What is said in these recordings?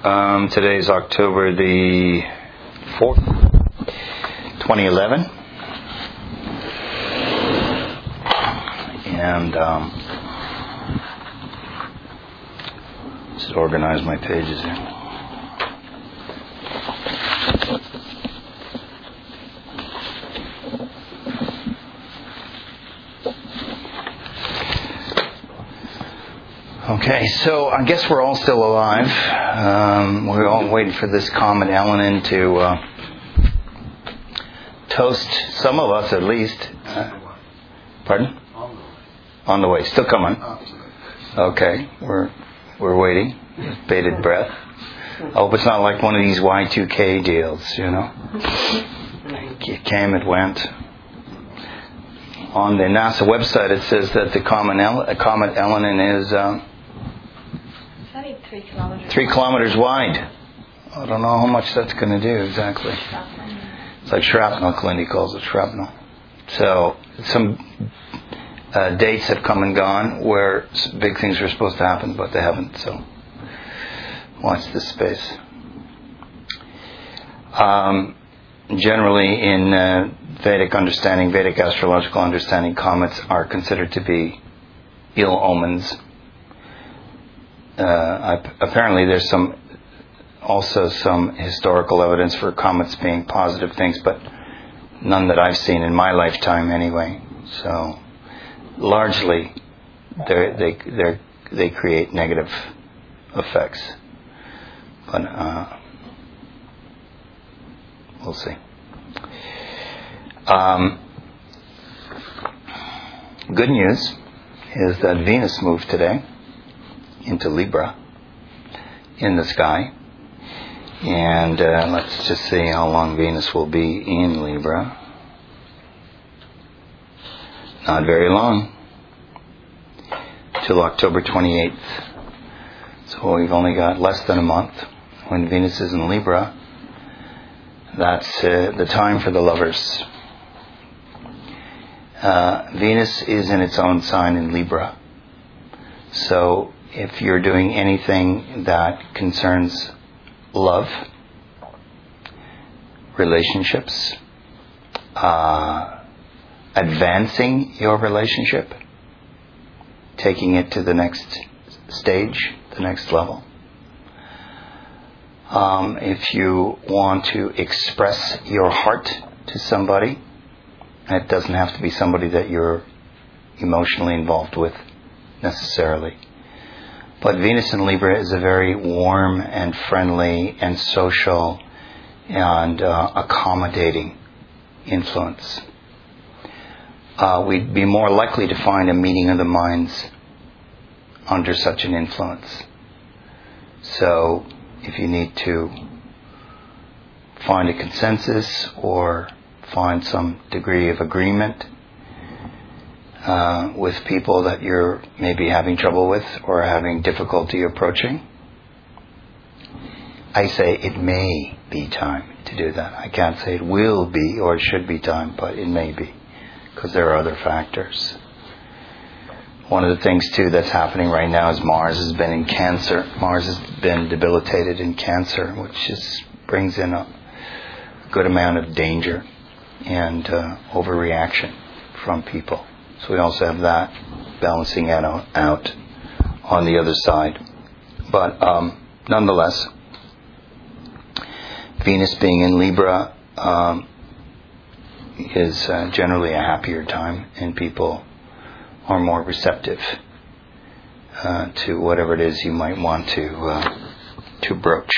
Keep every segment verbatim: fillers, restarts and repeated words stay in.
Um, today is October the fourth, twenty eleven. And um, just organize my pages here. Okay, so I guess we're all still alive. Um, we're all waiting for this comet Elenin to uh, toast some of us at least. Uh, pardon? On the way. Still coming. Okay, we're we're waiting with bated breath. I hope it's not like one of these Y two K deals, you know. It came, it went. On the NASA website, it says that the comet, El- comet Elenin is um, three kilometers. three kilometers wide. I don't know how much that's going to do exactly. It's like shrapnel. Clindy calls it shrapnel. So some uh, dates have come and gone where big things were supposed to happen, but they haven't. So watch this space. Um, generally, in uh, Vedic understanding, Vedic astrological understanding, comets are considered to be ill omens. Uh, I, apparently, there's some also some historical evidence for comets being positive things, but none that I've seen in my lifetime, anyway. So, largely, they they they they create negative effects, but uh, we'll see. Um, good news is that Venus moved today into Libra in the sky, and uh, let's just see how long Venus will be in Libra. Not very long, till October twenty-eighth. So we've only got less than a month. When Venus is in Libra, that's uh, the time for the lovers. Uh, Venus is in its own sign in Libra. So if you're doing anything that concerns love, relationships, uh, advancing your relationship, taking it to the next stage, the next level. Um, if you want to express your heart to somebody, and it doesn't have to be somebody that you're emotionally involved with necessarily. But Venus in Libra is a very warm and friendly and social and uh, accommodating influence. Uh, we'd be more likely to find a meeting of the minds under such an influence. So if you need to find a consensus or find some degree of agreement uh, with people that you're maybe having trouble with or having difficulty approaching, I say it may be time to do that. I can't say it will be or it should be time, but it may be, because there are other factors. One of the things, too, that's happening right now is Mars has been in Cancer. Mars has been debilitated in Cancer, which just brings in a good amount of danger and uh, overreaction from people. So we also have that balancing out, out on the other side. But um, nonetheless, Venus being in Libra um, is uh, generally a happier time, and people are more receptive uh, to whatever it is you might want to uh, to broach.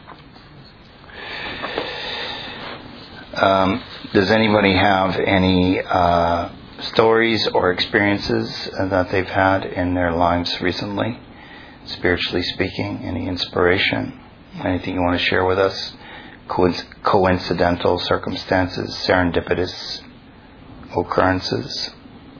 Um, does anybody have any uh, stories or experiences that they've had in their lives recently, spiritually speaking? Any inspiration? Anything you want to share with us? Coinc- coincidental circumstances, serendipitous occurrences?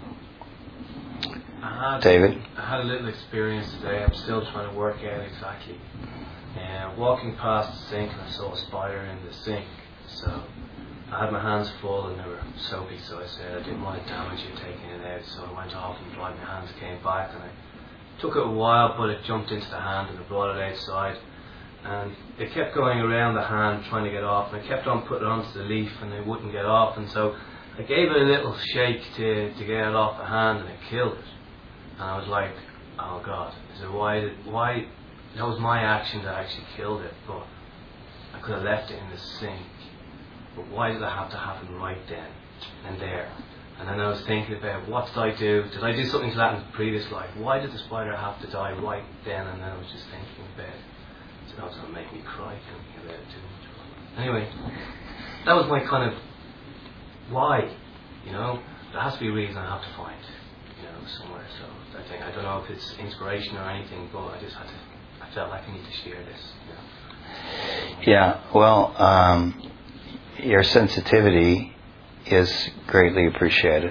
I had, David? I had a little experience today. I'm still trying to work out exactly. Uh, walking past the sink, and I saw a spider in the sink. So I had my hands full and they were soapy, so I said I didn't want to damage it taking it out. So I went off and dried my hands, came back, and I took it a while, but it jumped into the hand and I brought it outside. and it kept going around the hand trying to get off, and I kept on putting it onto the leaf and it wouldn't get off, and so I gave it a little shake to, to get it off the hand, and it killed it. And I was like, oh God, I said, why, did, why, that was my action that actually killed it, but I could have left it in the sink. But why did that have to happen right then and there? And then I was thinking about, what did I do? Did I do something to that in the previous life? Why did the spider have to die right then? And then I was just thinking about it. So that was going to make me cry thinking about it too much. Anyway, that was my kind of why, you know. There has to be a reason I have to find, you know, somewhere. So I think, I don't know if it's inspiration or anything, but I just had to, I felt like I need to share this, you know. Yeah, well, um, your sensitivity is greatly appreciated.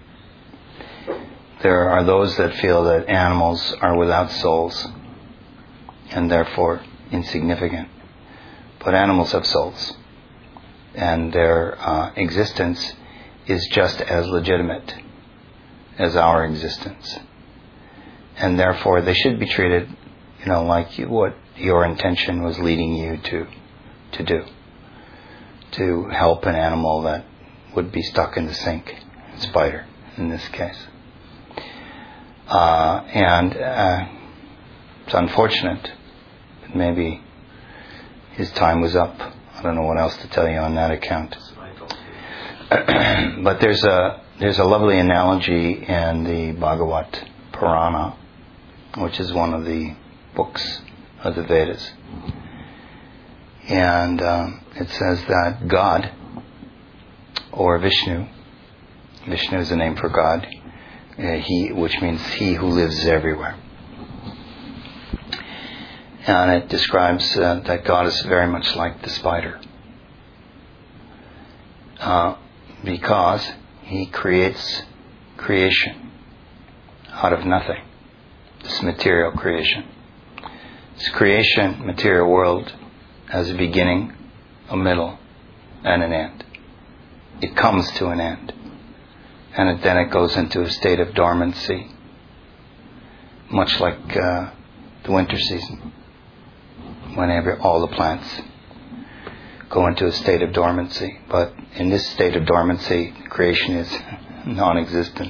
There are those that feel that animals are without souls and therefore insignificant. But animals have souls, and their uh, existence is just as legitimate as our existence. And therefore they should be treated, you know, like you, what your intention was leading you to to do. To help an animal that would be stuck in the sink, a spider in this case. Uh, and uh, it's unfortunate. Maybe his time was up. I don't know what else to tell you on that account. But there's a there's a lovely analogy in the Bhagavad Purana, which is one of the books of the Vedas. And um, it says that God, or Vishnu, Vishnu is the name for God, uh, he, which means he who lives everywhere. And it describes uh, that God is very much like the spider, uh, because he creates creation out of nothing. This material creation. This creation, material world, has a beginning, a middle, and an end. It comes to an end. And it, then it goes into a state of dormancy. Much like uh, the winter season. Whenever all the plants go into a state of dormancy. But in this state of dormancy, creation is non-existent.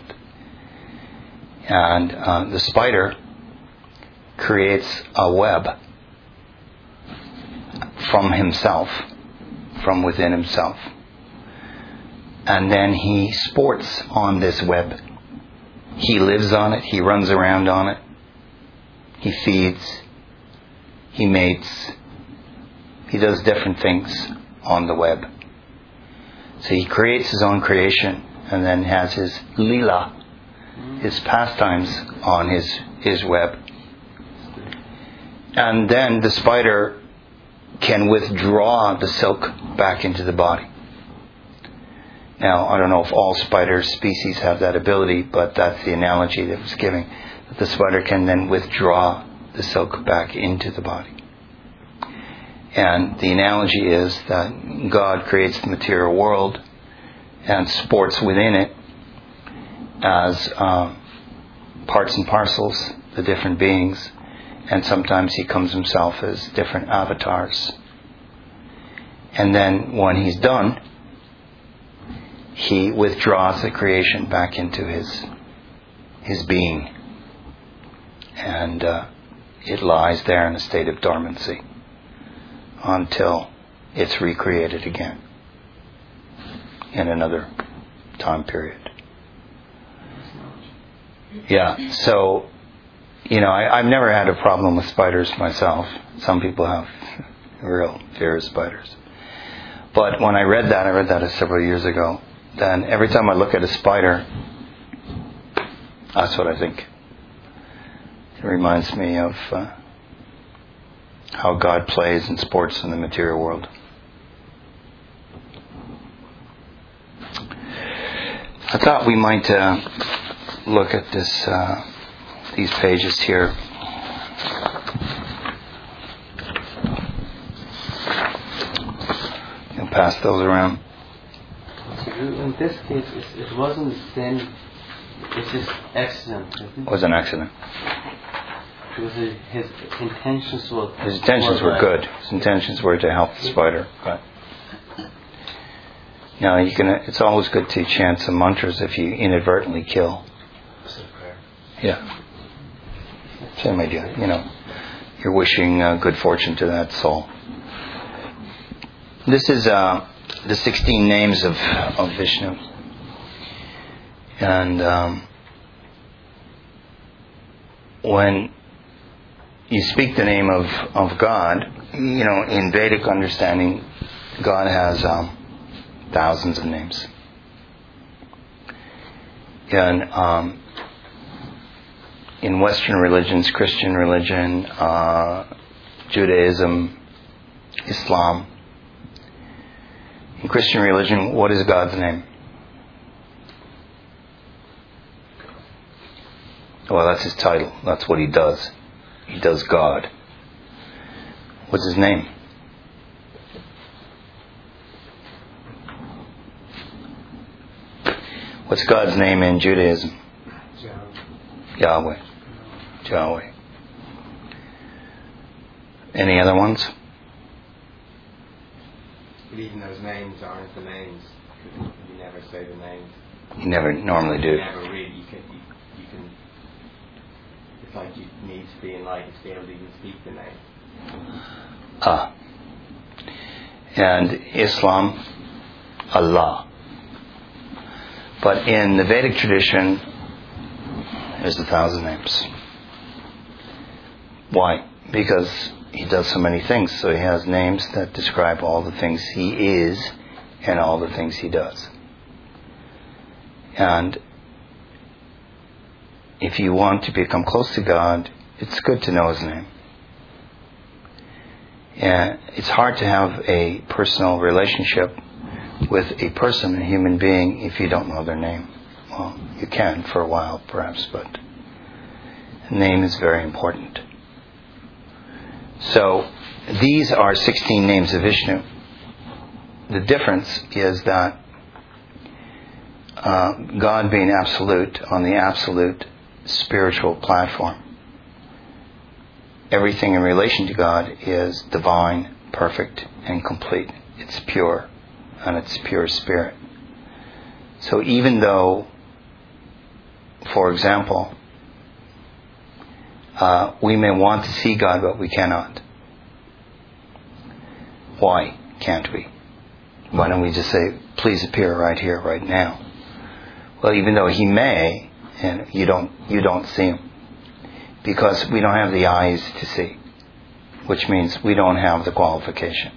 And uh, the spider creates a web from himself, from within himself. And then he sports on this web. He lives on it, he runs around on it, he feeds, he mates, he does different things on the web. So he creates his own creation and then has his lila, his pastimes on his, his web. And then the spider can withdraw the silk back into the body. Now, I don't know if all spider species have that ability, but that's the analogy that was given. That the spider can then withdraw the silk back into the body. And the analogy is that God creates the material world and sports within it as uh, parts and parcels, the different beings. And sometimes he comes himself as different avatars. And then when he's done, he withdraws the creation back into his his being. And uh, it lies there in a state of dormancy until it's recreated again in another time period. Yeah, so, you know, I, I've never had a problem with spiders myself. Some people have real fear of spiders. But when I read that, I read that several years ago, then every time I look at a spider, that's what I think. It reminds me of uh, how God plays and sports in the material world. I thought we might uh, look at this, uh, these pages here. You'll pass those around. In this case, it wasn't sin, it's just accident. It was an accident. Was it his intentions were His intentions were like, good. His intentions were to help the spider. But now you can. It's always good to chant some mantras if you inadvertently kill. Yeah. Same idea. You know, you're wishing uh, good fortune to that soul. This is uh, the sixteen names of of Vishnu, and um, when you speak the name of, of God, you know, in Vedic understanding, God has um, thousands of names. And um, in Western religions, Christian religion, uh, Judaism, Islam, in Christian religion, what is God's name? Well, that's his title. That's what he does. He does God. What's his name? What's God's name in Judaism? Yahweh. Yahweh. Any other ones? But even those names aren't the names. You never say the names. You never normally do. You never really. You can. You, you can. It's like you need to be enlightened to be able to even speak the name. Ah. And Islam, Allah. But in the Vedic tradition, there's a thousand names. Why? Because he does so many things. So he has names that describe all the things he is and all the things he does. And if you want to become close to God, it's good to know his name. And it's hard to have a personal relationship with a person, a human being, if you don't know their name. Well, you can for a while, perhaps, but the name is very important. So, these are sixteen names of Vishnu. The difference is that uh, God being absolute, on the absolute spiritual platform, everything in relation to God is divine, perfect, and complete. It's pure, and it's pure spirit. So even though, for example, uh, we may want to see God, but we cannot. Why can't we? Why don't we just say, please appear right here, right now? Well, even though he may, and you don't, you don't see him, because we don't have the eyes to see, which means we don't have the qualification.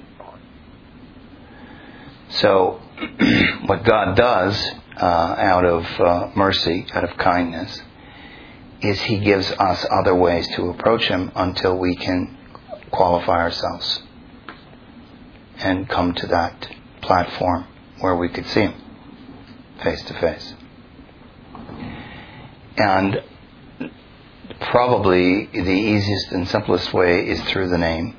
So, what God does uh, out of uh, mercy, out of kindness, is he gives us other ways to approach him until we can qualify ourselves and come to that platform where we could see him face to face. And probably the easiest and simplest way is through the name.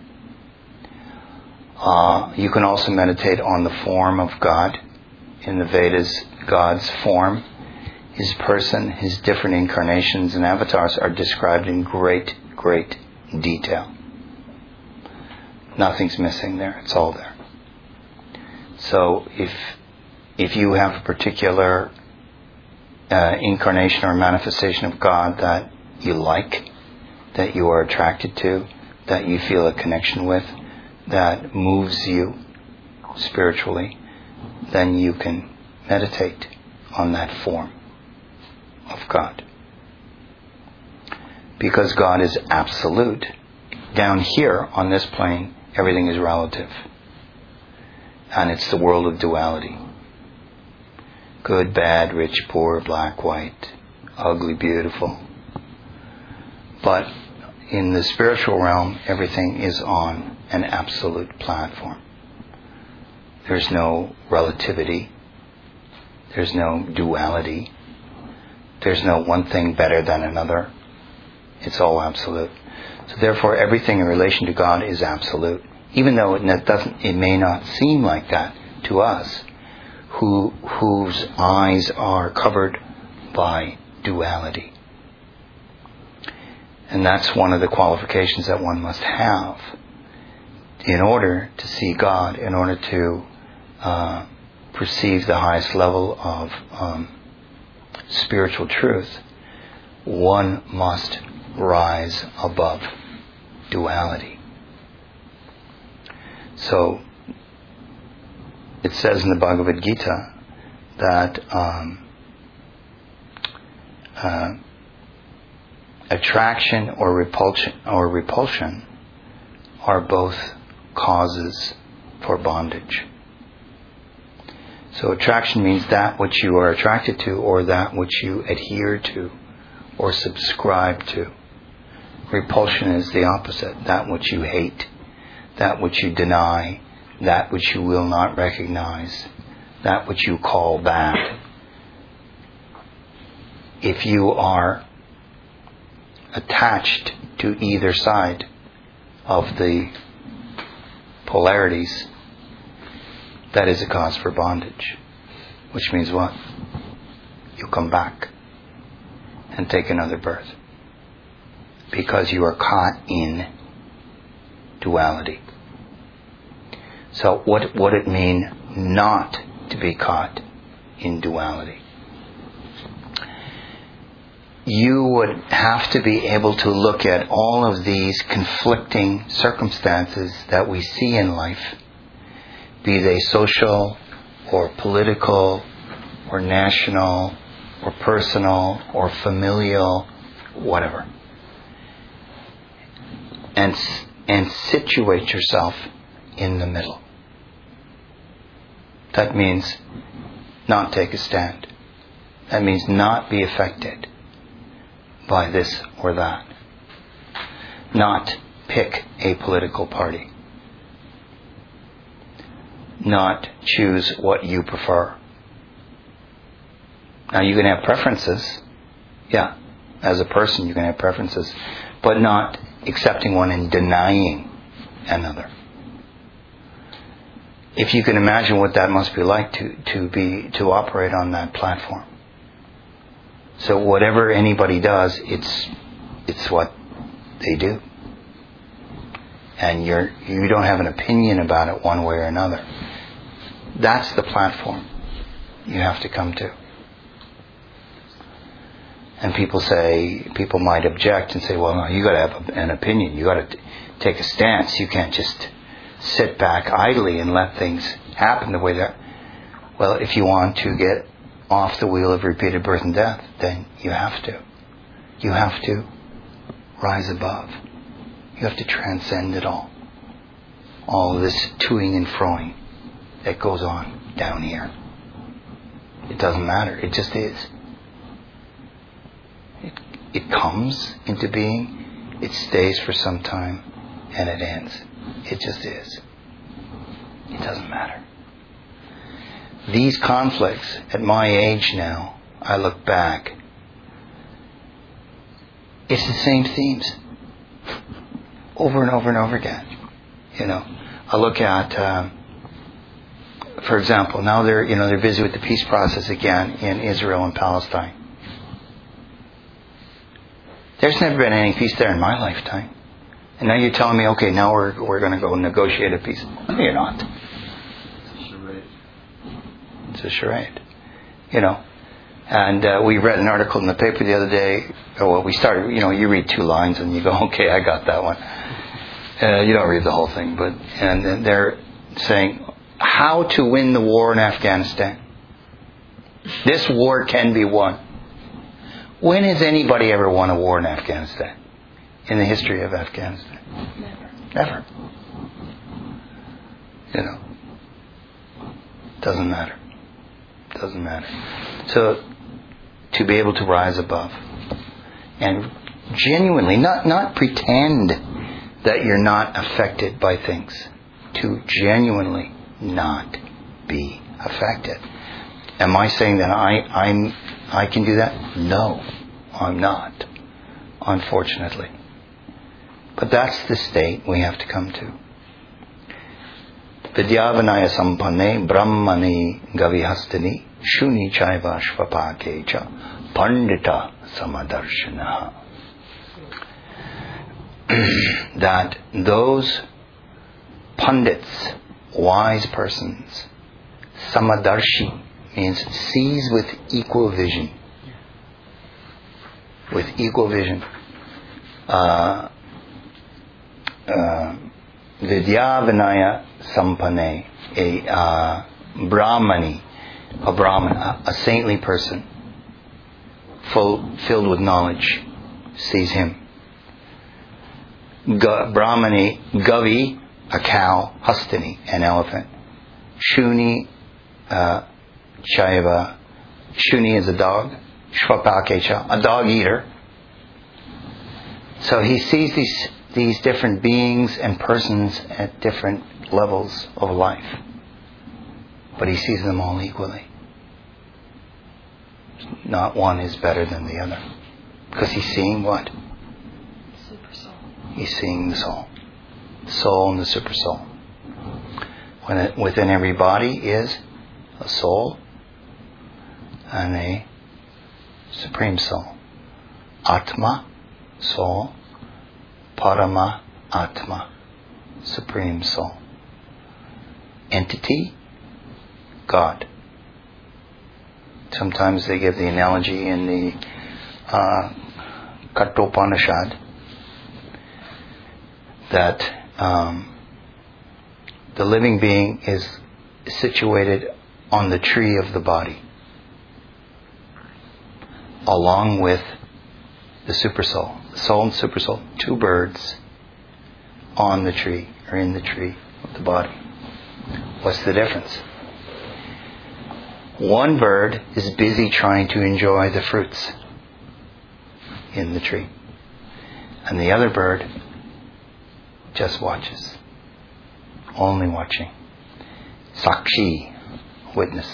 Uh, you can also meditate on the form of God. In the Vedas, God's form, his person, his different incarnations and avatars are described in great, great detail. Nothing's missing there. It's all there. So if if you have a particular uh, incarnation or manifestation of God that you like, that you are attracted to, that you feel a connection with, that moves you spiritually, then you can meditate on that form of God. Because God is absolute, down here on this plane, everything is relative. And it's the world of duality. Good, bad, rich, poor, black, white, ugly, beautiful. But in the spiritual realm, everything is on an absolute platform. There's no relativity. There's no duality. There's no one thing better than another. It's all absolute. So therefore, everything in relation to God is absolute. Even though it doesn't, it may not seem like that to us, who whose eyes are covered by duality. And that's one of the qualifications that one must have in order to see God, in order to uh, perceive the highest level of um, spiritual truth. One must rise above duality. So it says in the Bhagavad Gita that um, uh, attraction or repulsion or repulsion are both causes for bondage. So attraction means that which you are attracted to, or that which you adhere to or subscribe to. Repulsion is the opposite, that which you hate, that which you deny, that which you will not recognize, that which you call bad. If you are attached to either side of the polarities, that is a cause for bondage. Which means what? You come back and take another birth. Because you are caught in duality. So what would it mean not to be caught in duality? You would have to be able to look at all of these conflicting circumstances that we see in life, be they social or political or national or personal or familial, whatever. And, and situate yourself in the middle. That means not take a stand. That means not be affected by this or that. Not pick a political party. Not choose what you prefer. Now you can have preferences. Yeah, as a person you can have preferences. But not accepting one and denying another. If you can imagine what that must be like to, to be to operate on that platform. So whatever anybody does, it's it's what they do. And you're you don't have an opinion about it one way or another. That's the platform you have to come to. And people say, people might object and say, well, no, you got to have an opinion. You got to t- take a stance. You can't just sit back idly and let things happen the way that. Well, if you want to get off the wheel of repeated birth and death, then you have to. You have to rise above. You have to transcend it all. All this toing and froing that goes on down here. It doesn't matter. It just is. It, it comes into being, it stays for some time, and it ends. It just is. It doesn't matter. These conflicts, at my age now, I look back, it's the same themes. Over and over and over again. You know, I look at, um, for example, now they're, you know, they're busy with the peace process again in Israel and Palestine. There's never been any peace there in my lifetime. And now you're telling me, okay, now we're we're going to go negotiate a peace. No, you're not. It's a charade. It's a charade. You know. And uh, we read an article in the paper the other day. Oh, well, we started, you know, you read two lines and you go, okay, I got that one. Uh, you don't read the whole thing. but And, and they're saying, how to win the war in Afghanistan. This war can be won. When has anybody ever won a war in Afghanistan? In the history of Afghanistan? Never. Never. You know. Doesn't matter. Doesn't matter. So, to be able to rise above. And genuinely, not, not pretend that you're not affected by things. To genuinely not be affected. Am I saying that I, I'm, I can do that? No, I'm not. Unfortunately. But that's the state we have to come to. Vidyavanaya sampanne brahmani gavihastani shuni chaiva shvapakecha pandita samadarshana. that those pundits, wise persons, samadarshi means sees with equal vision. With equal vision. Uh, uh, Vidya Vinaya Sampane, a uh, Brahmani, a Brahman, a, a saintly person, full, filled with knowledge, sees him. Ga, Brahmani, Gavi, a cow, Hastini, an elephant. Shuni, uh, Shaiva, Shuni is a dog. Shvapakecha, a dog eater. So he sees these these different beings and persons at different levels of life. But he sees them all equally. Not one is better than the other. Because he's seeing what? Super soul. He's seeing the soul. The soul and the super soul. When it, within every body is a soul and a supreme soul. Atma, soul. Parama, Atma, supreme soul. Entity, God. Sometimes they give the analogy in the uh, Kathopanishad that um, the living being is situated on the tree of the body, along with the supersoul. The soul and supersoul, two birds on the tree, or in the tree of the body. What's the difference? One bird is busy trying to enjoy the fruits in the tree. And the other bird just watches. Only watching. Sakshi, witness.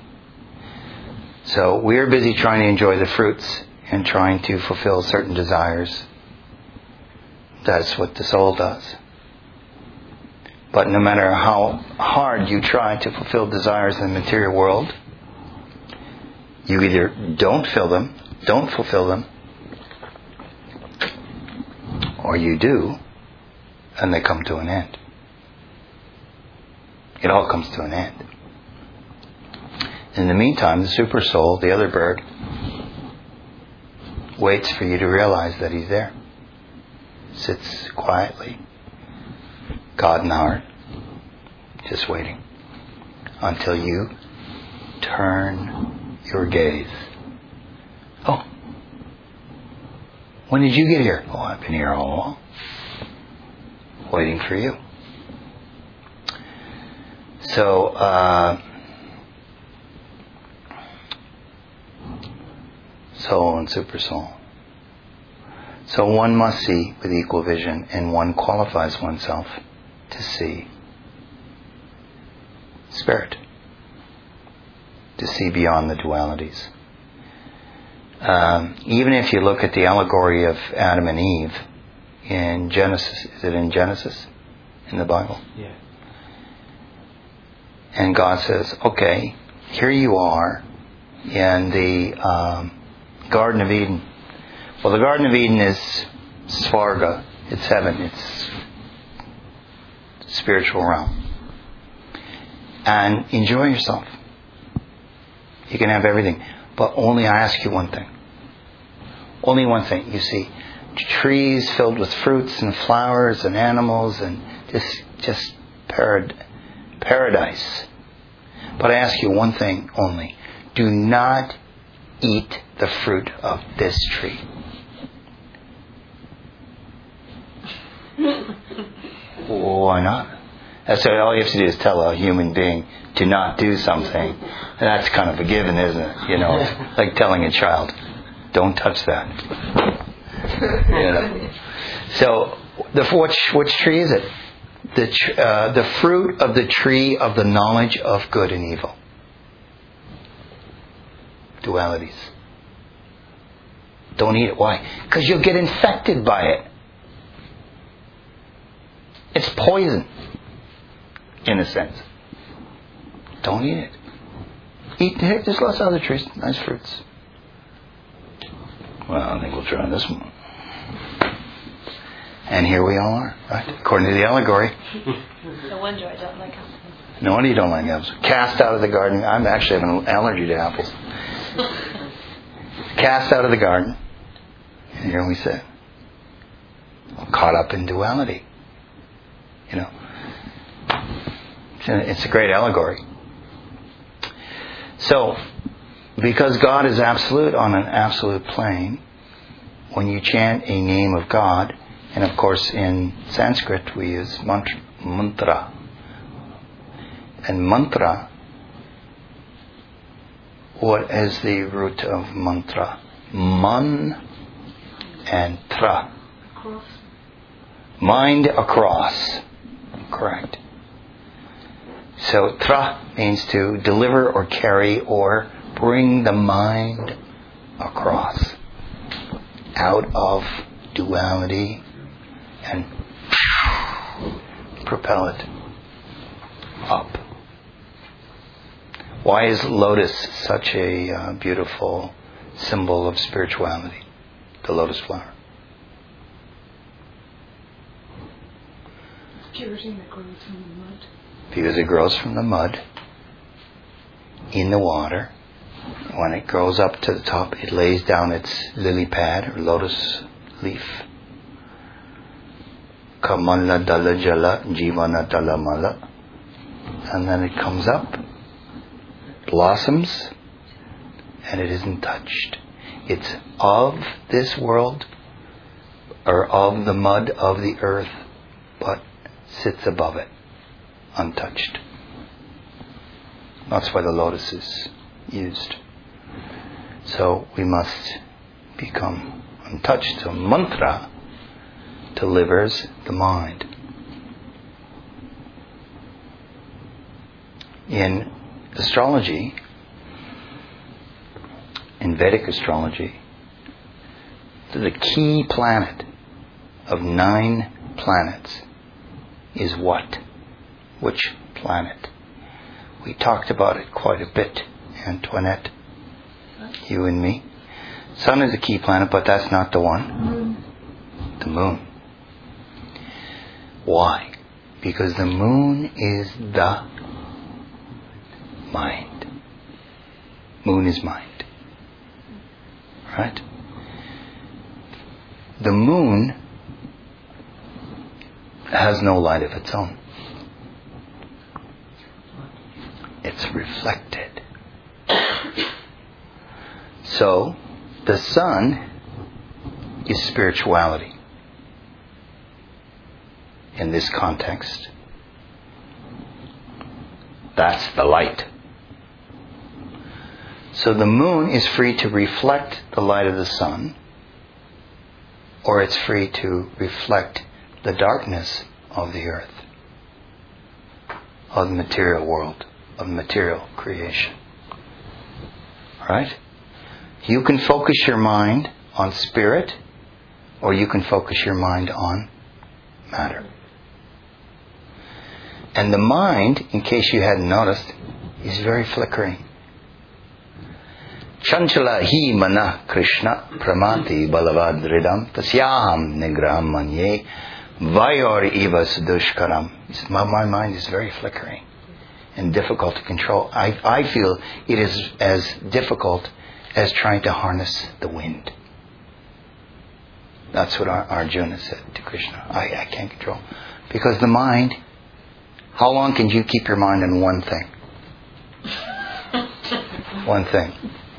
So we're busy trying to enjoy the fruits and trying to fulfill certain desires. That's what the soul does. But no matter how hard you try to fulfill desires in the material world, you either don't fill them, don't fulfill them, or you do, and they come to an end. It all comes to an end. In the meantime, the super soul, the other bird, waits for you to realize that he's there. Sits quietly, God in the heart, just waiting until you turn your gaze. Oh, when did you get here? Oh, I've been here all along, waiting for you. So, uh, soul and super soul. So one must see with equal vision, and one qualifies oneself to see spirit, to see beyond the dualities. Um, even if you look at the allegory of Adam and Eve in Genesis, is it in Genesis in the Bible? Yeah. And God says, okay, here you are in the um, Garden of Eden. Well, the Garden of Eden is Svarga. It's heaven. It's spiritual realm. And enjoy yourself. You can have everything. But only I ask you one thing. Only one thing. You see trees filled with fruits and flowers and animals and just, just parad- paradise. But I ask you one thing only. Do not eat the fruit of this tree. Why not? That's what all you have to do is tell a human being to not do something. That's kind of a given, isn't it? You know, it's like telling a child, don't touch that. You know. So, the which which tree is it? The tr- uh, the fruit of the tree of the knowledge of good and evil. Dualities. Don't eat it. Why? Because you'll get infected by it. It's poison, in a sense. Don't eat it. Eat. There's lots of other trees, nice fruits. Well, I think we'll try this one. And here we all are, right? According to the allegory. No wonder I don't like apples. No wonder you don't like apples. Cast out of the garden. I'm actually having an allergy to apples. Cast out of the garden. And here we sit. Caught up in duality. You know. It's a, it's a great allegory. So, because God is absolute on an absolute plane, when you chant a name of God, and of course in Sanskrit we use mantra, mantra. And mantra, what is the root of mantra? Man and tra. Across. Mind across. Correct. So tra means to deliver or carry or bring the mind across. Out of duality and propel it up. Why is lotus such a uh, beautiful symbol of spirituality? The lotus flower. Everything that grows from the mud. Because it grows from the mud, in the water. When it grows up to the top, it lays down its lily pad or lotus leaf. Kamala dala jala jivana dala mala. And then it comes up, blossoms, and it isn't touched. It's of this world, or of the mud of the earth, but sits above it, untouched. That's why the lotus is used. So we must become untouched. So mantra delivers the mind. In astrology, in Vedic astrology, the key planet of nine planets is what? Which planet? We talked about it quite a bit, Antoinette, you and me. Sun is a key planet, but that's not the one. The moon. Why? Because the moon is the mind. Moon is mind. Right? The moon has no light of its own. It's reflected. So, the sun is spirituality. In this context, that's the light. So the moon is free to reflect the light of the sun, or it's free to reflect the darkness of the earth, of the material world, of material creation. Right? You can focus your mind on spirit, or you can focus your mind on matter. And the mind, in case you hadn't noticed, is very flickering. Chanchala hi mana Krishna pramati balavad ridam tasyaham nigraham manye vayor eva sudushkaram. He said, my, my mind is very flickering and difficult to control. I, I feel it is as difficult as trying to harness the wind. That's what Arjuna said to Krishna. I, I can't control. Because the mind, how long can you keep your mind on one thing? One thing.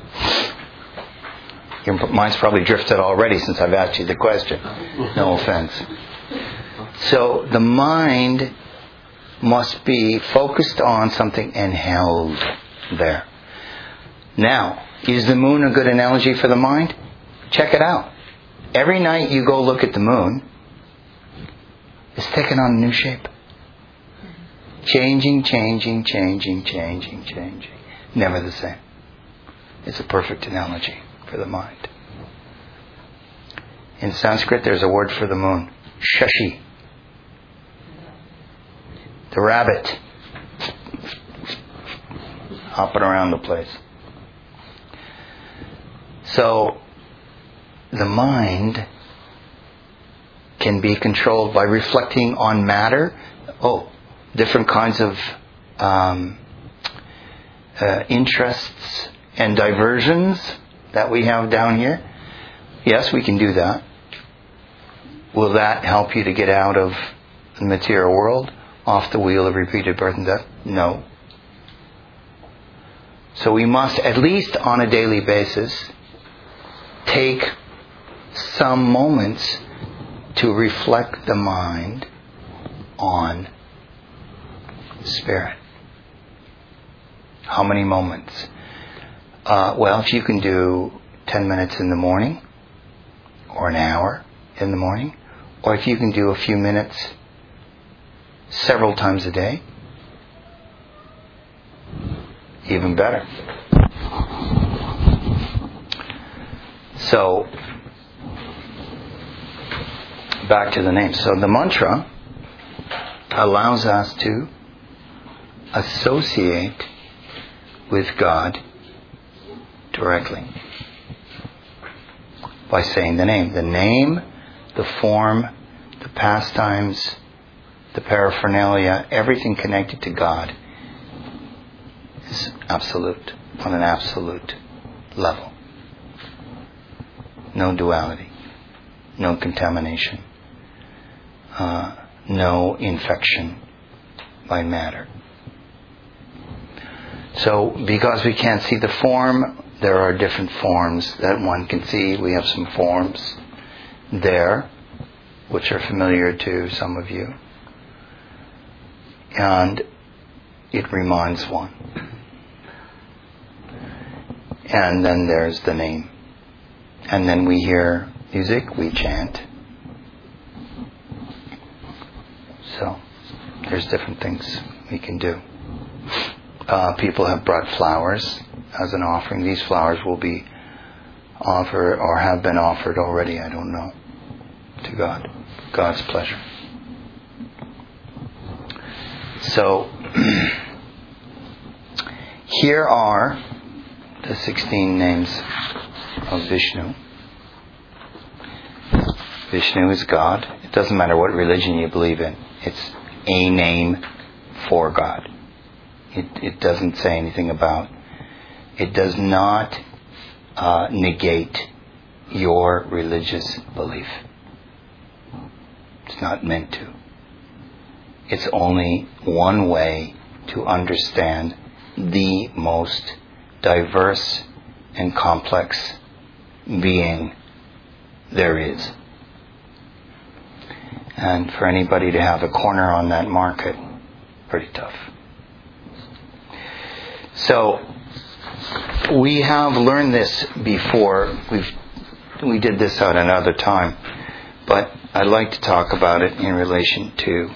Your mind's probably drifted already since I've asked you the question. No offense. So the mind must be focused on something and held there. Now, is the moon a good analogy for the mind? Check it out. Every night you go look at the moon, it's taking on a new shape. Changing, changing, changing, changing, changing. Never the same. It's a perfect analogy for the mind. In Sanskrit, there's a word for the moon. Shashi. The rabbit. Hopping around the place. So, the mind can be controlled by reflecting on matter. Oh, different kinds of um, uh, interests and diversions that we have down here. Yes, we can do that. Will that help you to get out of the material world, off the wheel of repeated birth and death? No. So we must, at least on a daily basis, take some moments to reflect the mind on spirit. How many moments? Uh, well, if you can do ten minutes in the morning, or an hour in the morning, or if you can do a few minutes several times a day, even better. So, back to the name. So the mantra allows us to associate with God directly by saying the name. The name, the form, the pastimes, the paraphernalia, everything connected to God is absolute, on an absolute level. No duality, no contamination, uh, no infection by matter. So, because we can't see the form, there are different forms that one can see. We have some forms there, which are familiar to some of you. And it reminds one. And then there's the name. And then we hear music, we chant. So, there's different things we can do. Uh, people have brought flowers as an offering. These flowers will be offered, or have been offered already, I don't know, to God. God's pleasure. So, here are the sixteen names of Vishnu. Vishnu is God. It doesn't matter what religion you believe in. It's a name for God. It, it doesn't say anything about. It does not uh, negate your religious belief. It's not meant to. It's only one way to understand the most diverse and complex being there is. And for anybody to have a corner on that market, pretty tough. So, we have learned this before. We've we did this at another time, but I'd like to talk about it in relation to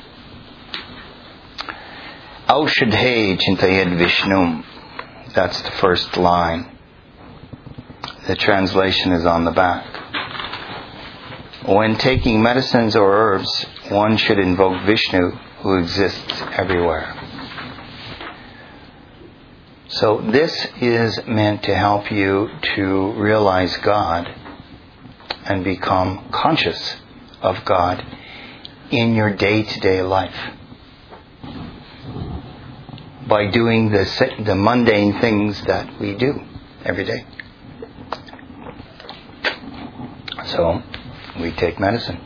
Aushadhe Chintayed Vishnum. That's the first line. The translation is on the back. When taking medicines or herbs, one should invoke Vishnu, who exists everywhere. So this is meant to help you to realize God and become conscious of God in your day-to-day life. By doing the, the mundane things that we do every day. So, we take medicine.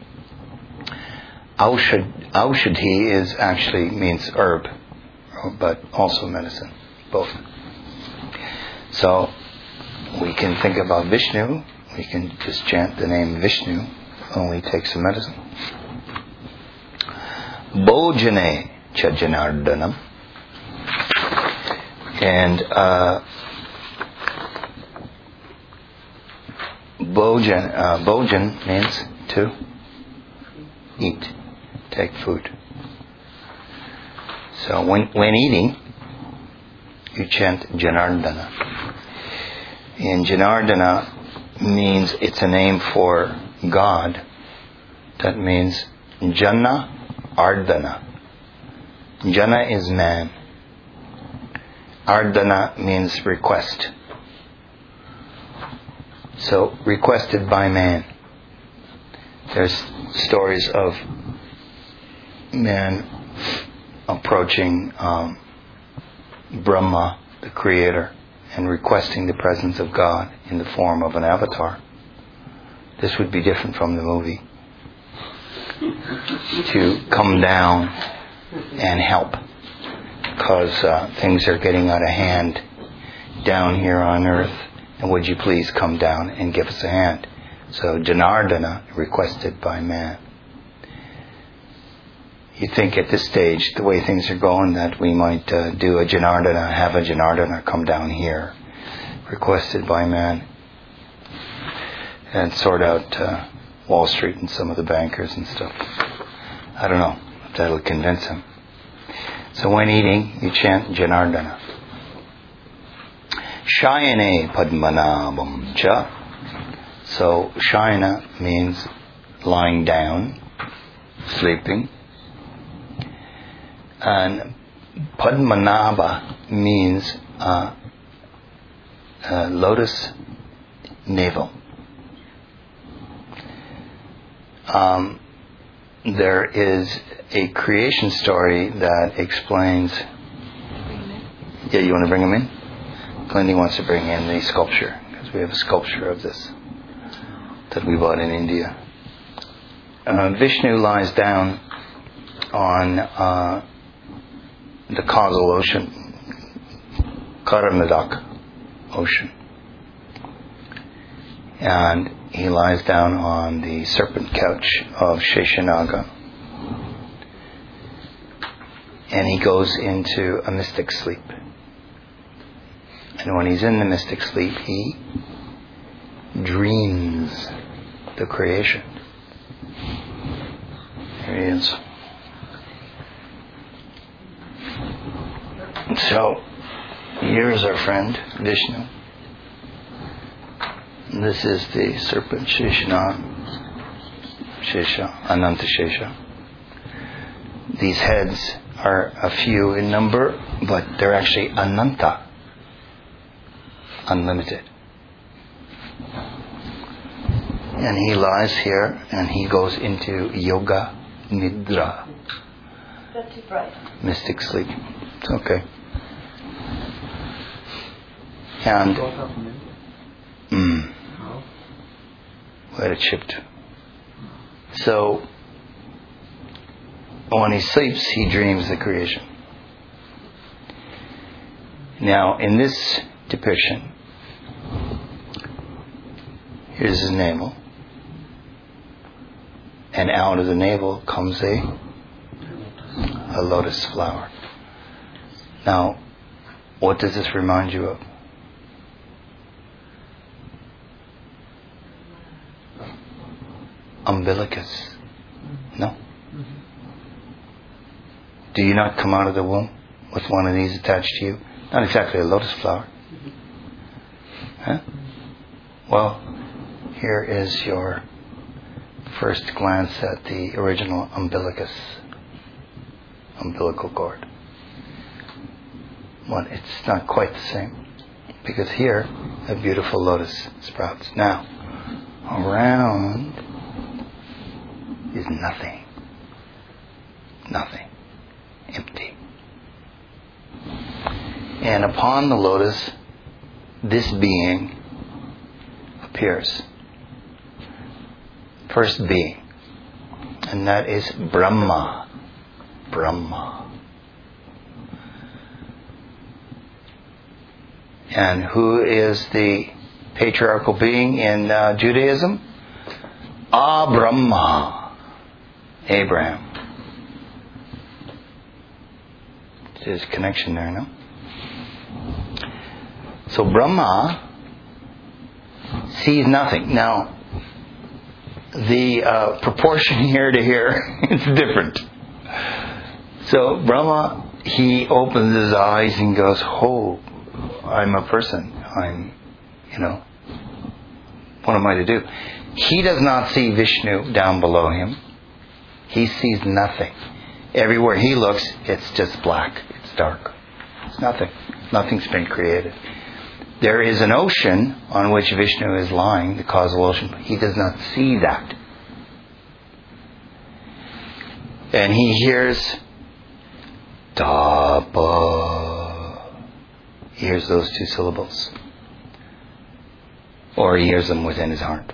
Aushad, Aushadhi is actually means herb, but also medicine. Both. So, we can think about Vishnu. We can just chant the name Vishnu when we take some medicine. Bojane cha Janardanam. And uh, Bojan, uh, Bojan means to eat, take food. So when when eating, you chant Janardana. And Janardana means, it's a name for God. That means Jana Ardana. Jana is man. Ardana means request. So, requested by man. There's stories of man approaching um, Brahma, the creator, and requesting the presence of God in the form of an avatar. This would be different from the movie. To come down and help, because uh, things are getting out of hand down here on earth, and would you please come down and give us a hand? So Janardana requested by man. You think at this stage, the way things are going, that we might uh, do a Janardana, have a Janardana come down here, requested by man, and sort out uh, Wall Street and some of the bankers and stuff. I don't know if that'll convince him. So when eating, you chant Janardana. Shayane Padmanabham Cha. So Shayana means lying down, sleeping. And Padmanabha means uh, uh, lotus navel. Um, there is a creation story that explains. Yeah, you want to bring him in? Glendy wants to bring in the sculpture, because we have a sculpture of this that we bought in India. Uh, Vishnu lies down on uh, the causal ocean, Karanadak ocean, and he lies down on the serpent couch of Sheshanaga, and he goes into a mystic sleep. And when he's in the mystic sleep, he dreams the creation. There he is. So, here's our friend Vishnu. This is the serpent Sheshana, Shesha, Ananta Shesha. These heads are a few in number, but they're actually Ananta, unlimited. And he lies here and he goes into Yoga Nidra. That's too bright. Mystic sleep. It's okay. And mm, let it shift. So when he sleeps, he dreams the creation. Now, in this depiction, here's his navel, and out of the navel comes a a lotus flower. Now, what does this remind you of? Umbilicus. No? Do you not come out of the womb with one of these attached to you? Not exactly a lotus flower. Huh? Well, here is your first glance at the original umbilicus, umbilical cord. Well, it's not quite the same, because here a beautiful lotus sprouts. Now, around is nothing. Nothing. Empty. And upon the lotus, this being appears. First being. And that is Brahma. Brahma. And who is the patriarchal being in uh, Judaism? Abrahma. Abraham. There's a connection there, no? So Brahma sees nothing. Now, the uh, proportion here to here is different. So Brahma, he opens his eyes and goes, oh, I'm a person. I'm, you know, what am I to do? He does not see Vishnu down below him. He sees nothing. Everywhere he looks, it's just black. It's dark. It's nothing. Nothing's been created. There is an ocean on which Vishnu is lying, the causal ocean. He does not see that. and he hears Tapa. He hears those two syllables. Or he hears them within his heart.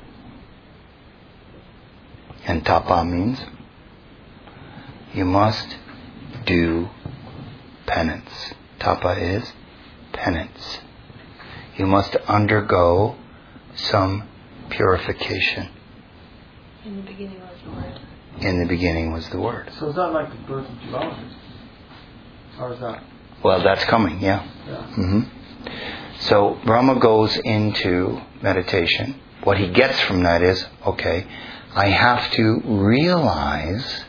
And Tapa means you must do penance. Tapa is penance. You must undergo some purification. In the beginning was the word. In the beginning was the word. So is that like the birth of duality? Or is that? Well, that's coming, yeah. Yeah. Mm-hmm. So Brahma goes into meditation. What he gets from that is, okay, I have to realize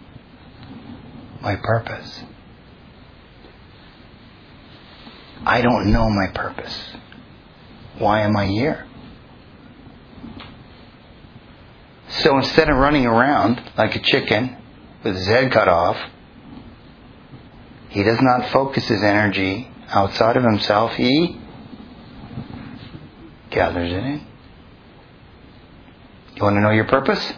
my purpose. I don't know my purpose. Why am I here? So instead of running around like a chicken with his head cut off, he does not focus his energy outside of himself. He gathers it in. You want to know your purpose?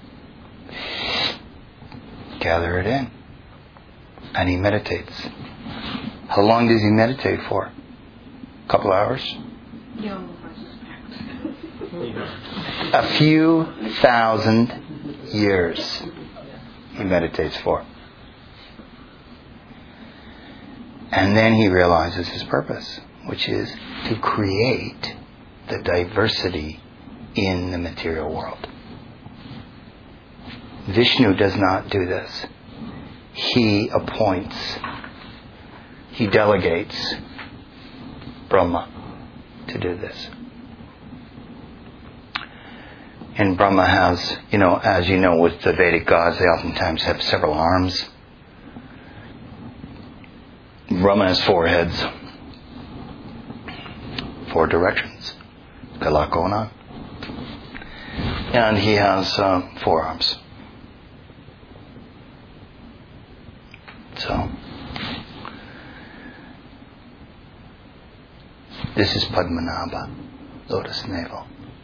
Gather it in. And he meditates. How long does he meditate for? A couple hours? Young versus max. A few thousand years he meditates for. And then he realizes his purpose, which is to create the diversity in the material world. Vishnu does not do this. He appoints, he delegates Brahma to do this. And Brahma has, you know, as you know, with the Vedic gods, they oftentimes have several arms. Brahma has four heads, four directions. Got a lot going on. And he has uh, four arms. So, this is Padmanabha, lotus navel.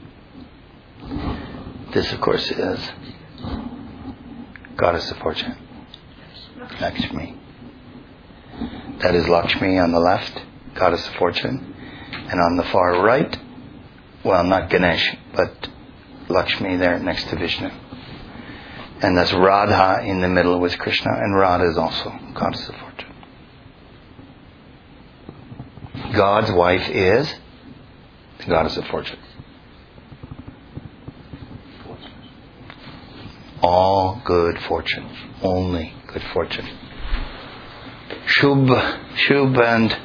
This, of course, is Goddess of Fortune, Lakshmi. That is Lakshmi on the left, Goddess of Fortune. And on the far right, well, not Ganesh, but Lakshmi there next to Vishnu. And that's Radha in the middle with Krishna. And Radha is also Goddess of Fortune. God's wife is the Goddess of Fortune. All good fortune. Only good fortune. Shubh, Shubh and...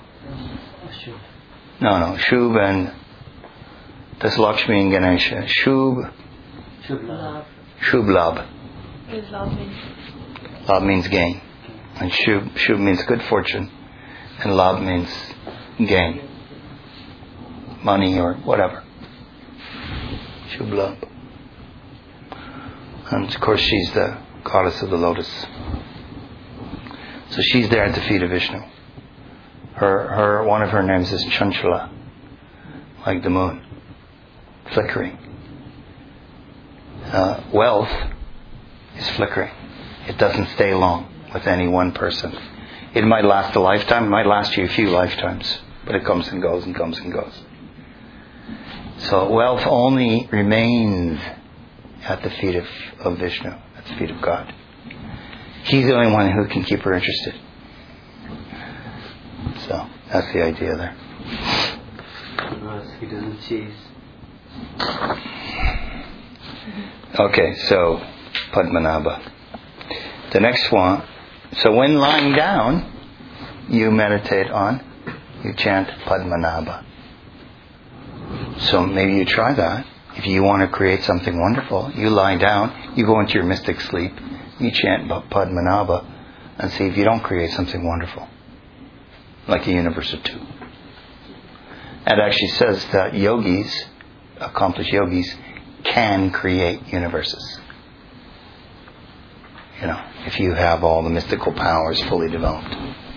No, no. Shubh and... That's Lakshmi and Ganesha. Shubh... Shubh Labh. Shubh Labh. What does Labh mean? Labh means gain. And Shubh, Shubh means good fortune. And Labh means gain. Money or whatever. Shubh Labh. And of course she's the goddess of the lotus. So she's there at the feet of Vishnu. Her, her, one of her names is Chanchala, like the moon, flickering. Uh, wealth is flickering. It doesn't stay long with any one person. It might last a lifetime, it might last you a few lifetimes, but it comes and goes and comes and goes. So wealth only remains at the feet of, of Vishnu, at the feet of God. He's the only one who can keep her interested. So that's the idea there. Unless he doesn't cheese. Okay, so Padmanabha. The next one. So when lying down, you meditate on, you chant Padmanabha. So maybe you try that. If you want to create something wonderful, you lie down, you go into your mystic sleep, you chant Padmanabha, and see if you don't create something wonderful, like a universe of two. It actually says that yogis, accomplished yogis, can create universes. You know, if you have all the mystical powers fully developed.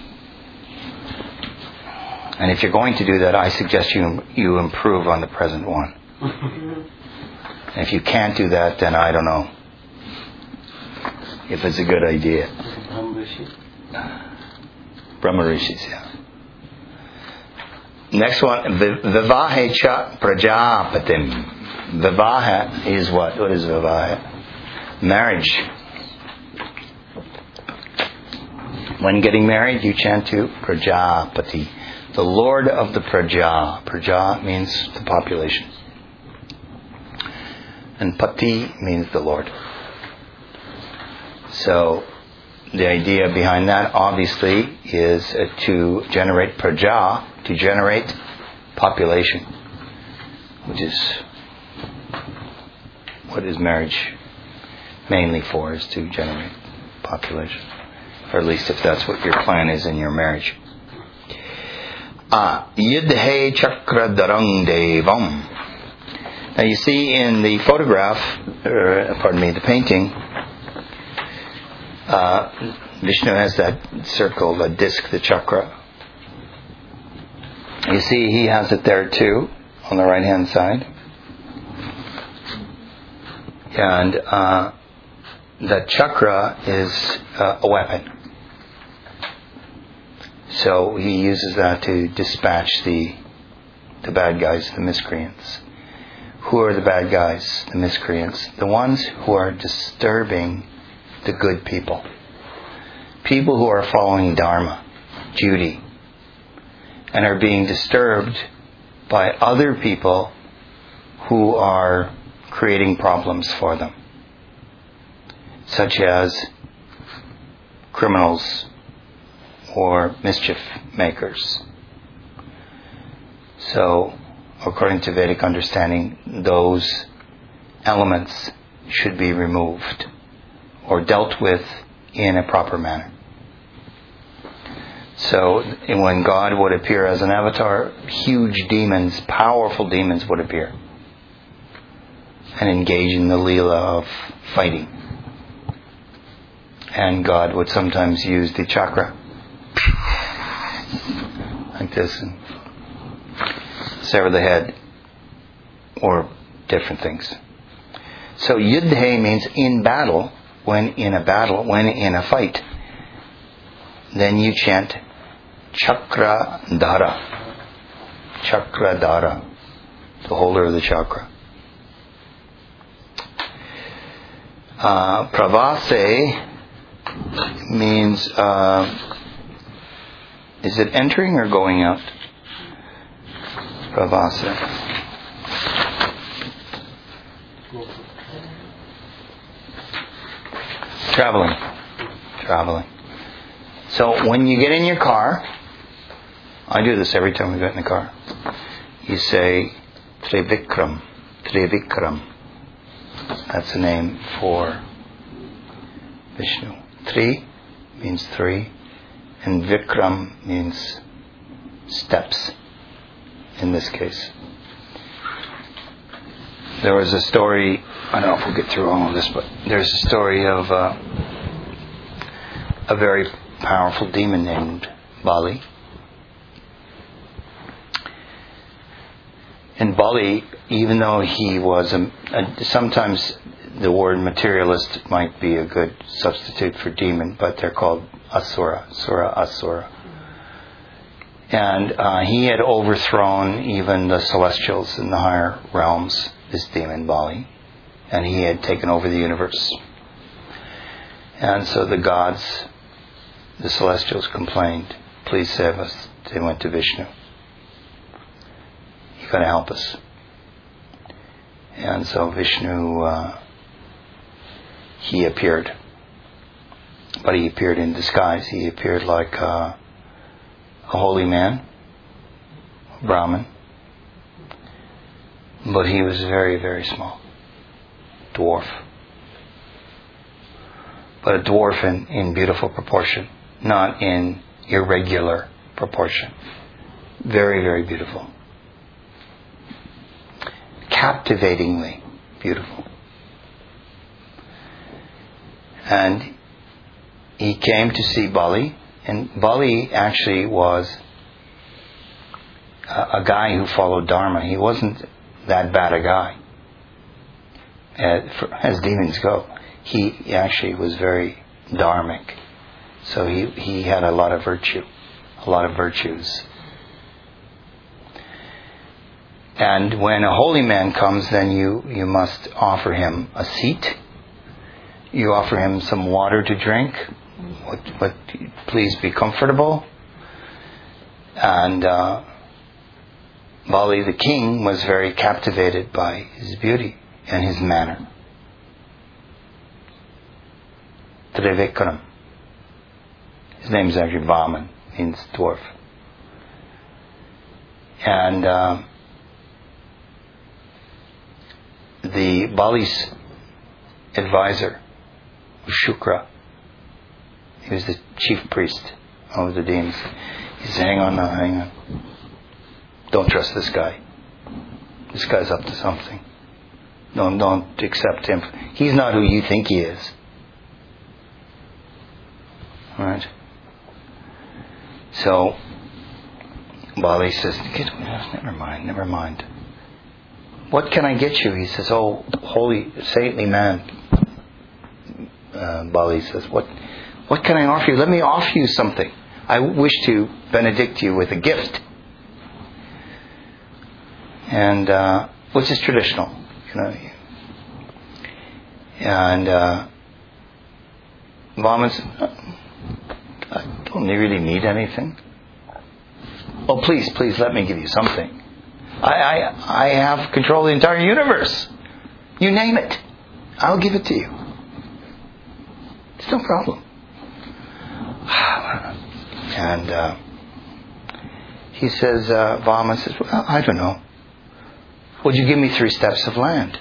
And if you're going to do that, I suggest you you improve on the present one. And if you can't do that, then I don't know. if it's a good idea. Brahmarishi. Brahma Rishis, yeah. Next one, Vivahe cha prajapatim. Vivaha is what? What is Vivaha? Marriage. When getting married, you chant to Prajapati, the Lord of the Praja. Praja means the population. And Pati means the Lord. So, the idea behind that, obviously, is uh, to generate Praja, to generate population, which is what is marriage mainly for, is to generate population. Or at least if that's what your plan is in your marriage. Ah, Yidhe Chakra Darang Devam. Now you see in the photograph, or, pardon me, the painting, uh, Vishnu has that circle, the disc, the chakra. You see he has it there too, on the right hand side. And uh, the chakra is uh, a weapon. So he uses that to dispatch the the bad guys, the miscreants. Who are the bad guys, the miscreants? The ones who are disturbing the good people. People who are following Dharma, duty, and are being disturbed by other people who are creating problems for them, such as criminals or mischief makers. So, according to Vedic understanding, those elements should be removed or dealt with in a proper manner. So, when God would appear as an avatar, huge demons, powerful demons would appear and engage in the leela of fighting. And God would sometimes use the chakra like this and sever the head or different things. So Yudhe means in battle. When in a battle, when in a fight, then you chant Chakra Dara. Chakra Dara, the holder of the chakra. Uh, pravase means, uh, is it entering or going out? Pravase. Traveling. Traveling. So when you get in your car, I do this every time we get in the car. You say Trivikram. Trivikram. That's the name for Vishnu. Tri means three, and Vikram means steps in this case. There was a story, I don't know if we'll get through all of this, but there's a story of uh, a very powerful demon named Bali. And Bali, even though he was a, a, sometimes the word materialist might be a good substitute for demon, but they're called Asura, Sura Asura. And uh, he had overthrown even the celestials in the higher realms, this demon Bali, and he had taken over the universe. And so the gods, the celestials, complained, "Please save us." They went to Vishnu. "You got to help us." And so Vishnu, uh, he appeared, but he appeared in disguise. He appeared like uh, a holy man, a Brahmin, but he was very, very small, dwarf. But a dwarf in, in beautiful proportion, not in irregular proportion. Very, very beautiful. Captivatingly beautiful. And he came to see Bali, and Bali actually was a, a guy who followed Dharma. He wasn't that bad a guy, as, for, as demons go. he actually was very dharmic. So he, he had a lot of virtue, a lot of virtues. And when a holy man comes, then you, you must offer him a seat. You offer him some water to drink. What, what, please be comfortable. And uh, Bali the king was very captivated by his beauty and his manner. Trivikram. His name is actually Vaman, means dwarf. And uh, the Bali's advisor was Shukra. He was the chief priest of the demons. He said, hang on now, hang on. Don't trust this guy. This guy's up to something. Don't, don't accept him. He's not who you think he is. Alright? So, Bali says, never mind, never mind. What can I get you? He says, oh, holy, saintly man. Uh, Bali says, what, what can I offer you? Let me offer you something. I wish to benedict you with a gift. And, uh, which is traditional, you know. And, uh, Vaman said, I don't really need anything. Oh, please, please let me give you something. I, I, I have control of the entire universe. You name it. I'll give it to you. It's no problem. And uh, he says, uh, Vaman says, well, I don't know. Would you give me three steps of land?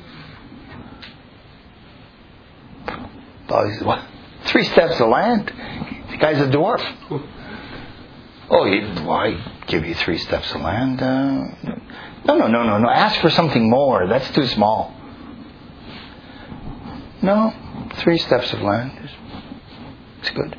Bali says, what? Three steps of land? The guy's a dwarf. Oh, he, why give you three steps of land? Uh, no, no, no, no, no. Ask for something more. That's too small. No, three steps of land. It's good.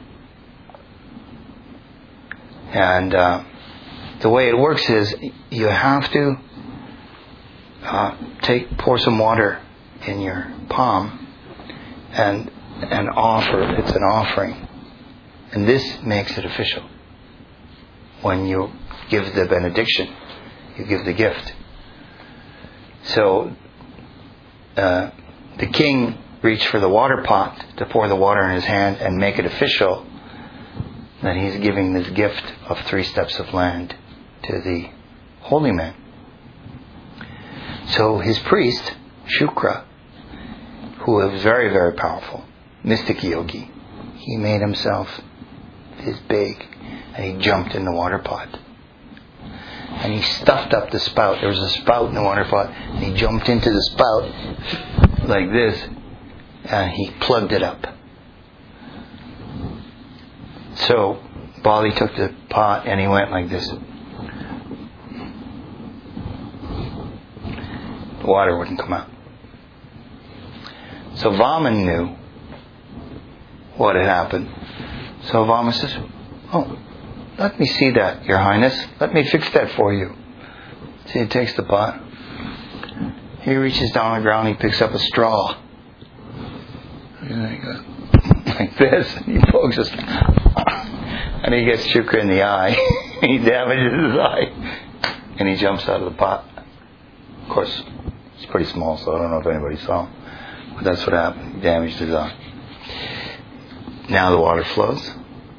And uh, the way it works is you have to uh, take pour some water in your palm and and offer. It's an offering, and this makes it official. When you give the benediction, you give the gift. So uh, the king reached for the water pot to pour the water in his hand and make it official that he's giving this gift of three steps of land to the holy man. So his priest, Shukra, who was very, very powerful, mystic yogi, he made himself this big, and he jumped in the water pot. And he stuffed up the spout. There was a spout in the water pot, and he jumped into the spout like this, and he plugged it up. So Bali took the pot and he went like this. The water wouldn't come out. So Vaman knew what had happened. So Vaman says, oh, let me see that, Your Highness. Let me fix that for you. So he takes the pot. He reaches down on the ground, he picks up a straw. And he goes like this, and he pokes us. And he gets Shukra in the eye. He damages his eye. And he jumps out of the pot. Of course, it's pretty small, so I don't know if anybody saw him. But that's what happened. He damaged his eye. Now the water flows.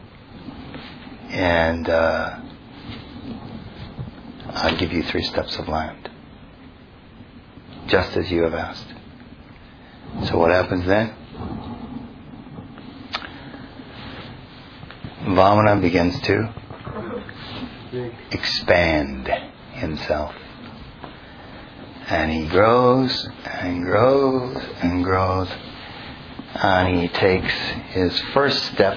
And uh, I'll give you three steps of land. Just as you have asked. So what happens then? Vamana begins to expand himself. And he grows and grows and grows. And he takes his first step.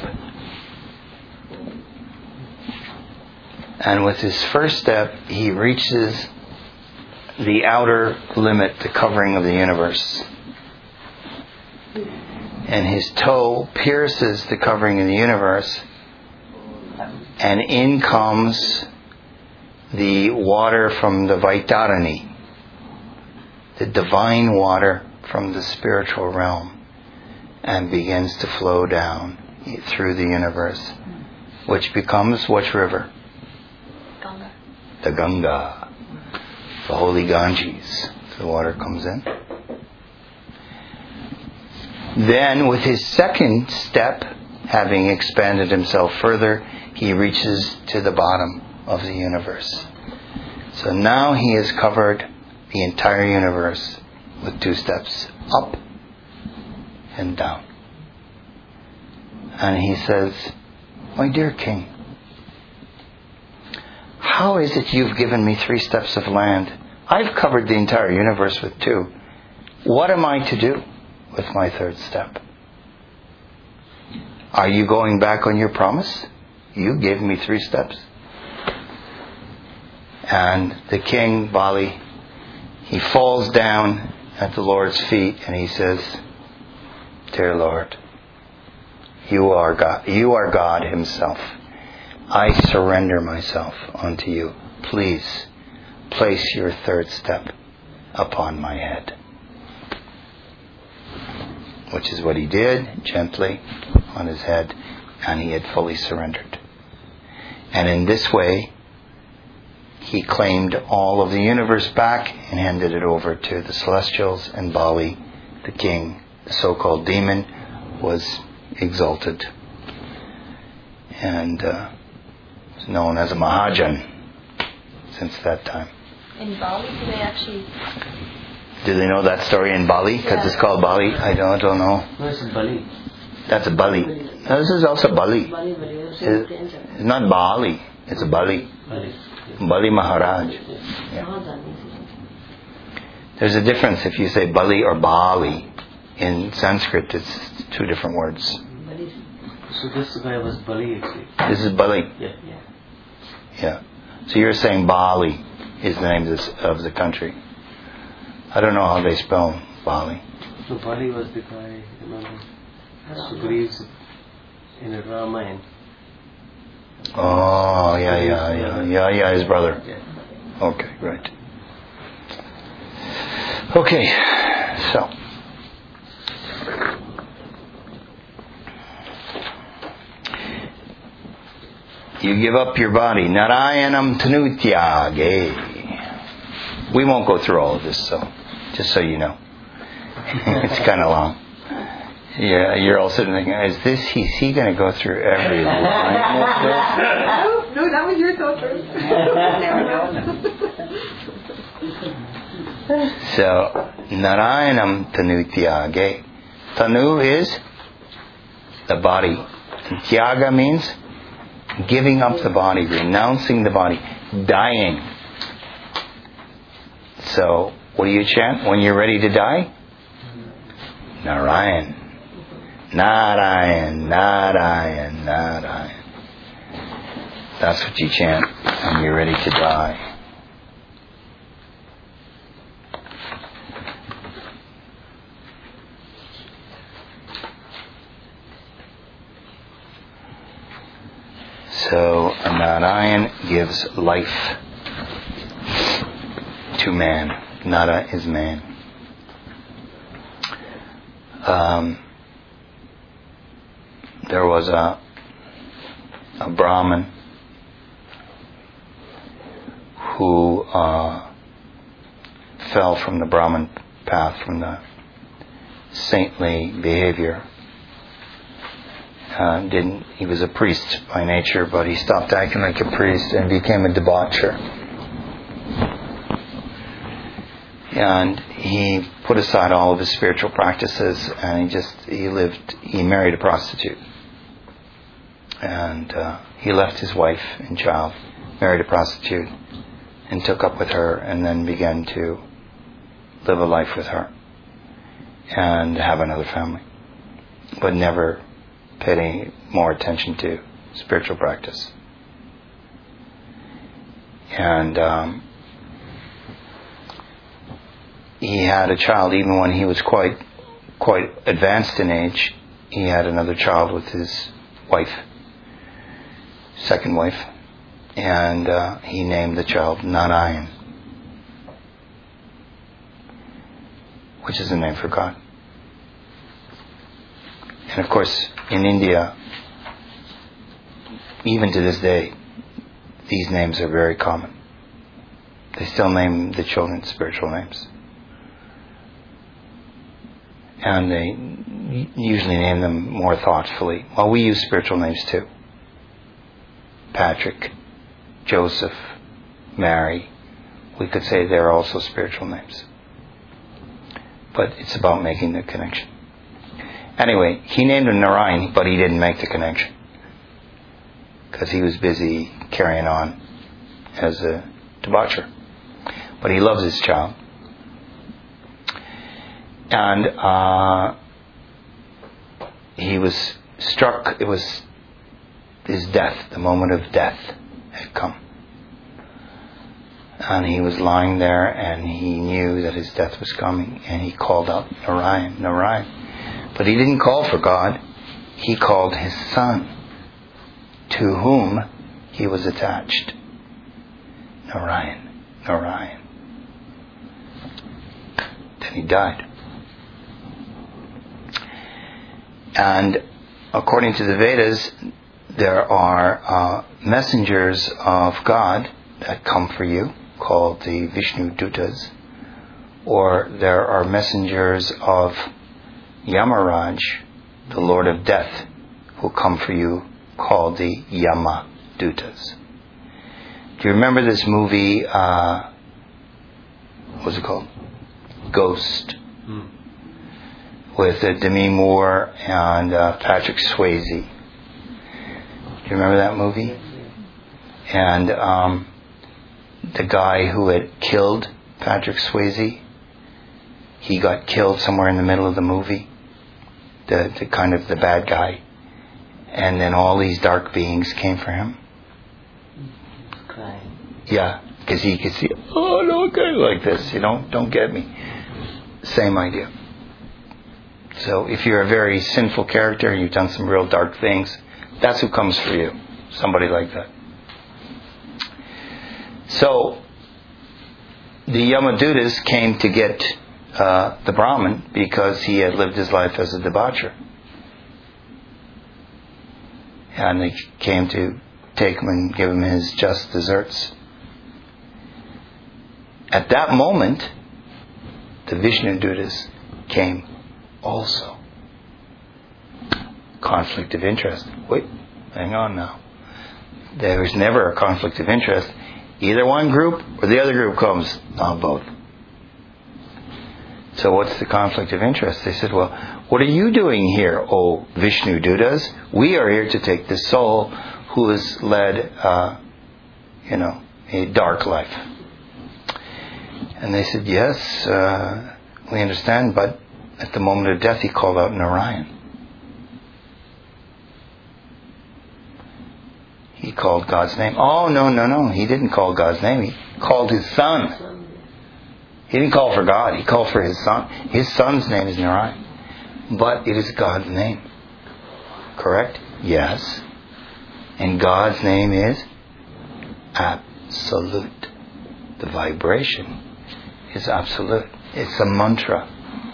And with his first step, he reaches the outer limit, the covering of the universe. And his toe pierces the covering of the universe. And in comes the water from the Vaitarani, the divine water from the spiritual realm. and begins to flow down through the universe, which becomes which river? Ganga. The Ganga, the holy Ganges. The water comes in. Then with his second step, having expanded himself further, he reaches to the bottom of the universe. So now he has covered the entire universe with two steps, up and down. And he says, my dear king, how is it you've given me three steps of land? I've covered the entire universe with two. What am I to do with my third step? Are you going back on your promise? You gave me three steps. And the king, Bali, he falls down at the Lord's feet and he says, dear Lord, you are God. You are God himself. I surrender myself unto you. Please place your third step upon my head. Which is what he did, gently on his head, and he had fully surrendered. And in this way, he claimed all of the universe back and handed it over to the celestials, and Bali, the king, the so-called demon, was exalted and uh, was known as a Mahajan since that time. In Bali, do they actually... Do they know that story in Bali? Because Yeah. it's called Bali? I don't, I don't know. No, it's Bali. That's a Bali. No, this is also Bali. Bali, Bali. It's It's it's not Bali. It's a Bali. Bali. Bali Maharaj. Yeah. There's a difference if you say Bali or Bali. In Sanskrit, it's two different words. So this guy was Bali actually. This is Bali. Yeah. Yeah. Yeah. So you're saying Bali is the name of, this, of the country. I don't know how they spell Bali. So Bali was the guy, remember, Sugriv in the Ramayana. Oh, yeah, yeah, yeah. Yeah, yeah, his brother. Yeah. Okay, right. Okay, so. You give up your body. Narayanam tanutyage. We won't go through all of this, so just so you know. It's kind of long. Yeah, you're all sitting thinking, is this, is he going to go through every line? No, that was your thought first. Never know. So, Narayanam tanutyage. Tanu is the body. And tyaga means giving up the body, renouncing the body, dying. So, what do you chant when you're ready to die? Narayan. Narayan, Narayan, Narayan. That's what you chant when you're ready to die. So Narayan gives life to man. Nara is man. Um, there was a a Brahmin who uh, fell from the Brahmin path, from the saintly behavior. Uh, didn't he was a priest by nature, but he stopped acting like a priest and became a debaucher. And he put aside all of his spiritual practices, and he just he lived. He married a prostitute, and uh, he left his wife and child, married a prostitute, and took up with her, and then began to live a life with her and have another family, but never paid any more attention to spiritual practice. And um, he had a child even when he was quite quite advanced in age. He had another child with his wife, second wife, and uh, he named the child Narayan, which is a name for God. And of course, in India, even to this day, these names are very common. They still name the children spiritual names. And they usually name them more thoughtfully. Well, we use spiritual names too. Patrick, Joseph, Mary. We could say they're also spiritual names. But it's about making the connection. Anyway, he named him Narayan, but he didn't make the connection. Because he was busy carrying on as a debaucher. But he loves his child. And uh, he was struck, it was his death, the moment of death had come. And he was lying there and he knew that his death was coming, and he called out, Narayan, Narayan. But he didn't call for God, he called his son, to whom he was attached. Narayan, Narayan. Then he died. And according to the Vedas, there are uh, messengers of God that come for you, called the Vishnu Dutas, or there are messengers of Yamaraj, the Lord of Death, who come for you, called the Yama Dutas. Do you remember this movie, uh, what was it called? Ghost. Hmm. With uh, Demi Moore and uh, Patrick Swayze. Do you remember that movie? And um, the guy who had killed Patrick Swayze, he got killed somewhere in the middle of the movie. The, the kind of the bad guy. And then all these dark beings came for him. Crying. Yeah, because he could see, oh, no, okay, like this, you know, don't get me. Same idea. So if you're a very sinful character and you've done some real dark things, that's who comes for you. Somebody like that. So the Yamadutas came to get uh, the Brahmin because he had lived his life as a debaucher. And they came to take him and give him his just deserts. At that moment, the Vishnu Dutas came also. Conflict of interest. Wait, hang on now. There is never a conflict of interest. Either one group or the other group comes, not both. So what's the conflict of interest? They said, well, what are you doing here, O Vishnu Dutas? We are here to take the soul who has led, uh, you know, a dark life. And they said, yes, uh, we understand, but at the moment of death, he called out Narayan. He called God's name. Oh, no, no, no. He didn't call God's name. He called his son. He didn't call for God. He called for his son. His son's name is Narayan. But it is God's name. Correct? Yes. And God's name is absolute. The vibration is absolute. It's a mantra.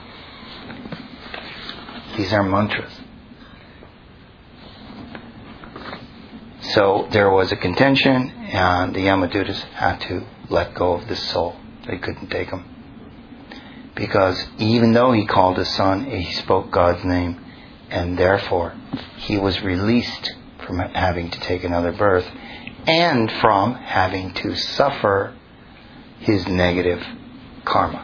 These are mantras. So there was a contention, and the Yamadutas had to let go of this soul. They couldn't take him. Because even though he called his son, he spoke God's name, and therefore he was released from having to take another birth and from having to suffer his negative karma.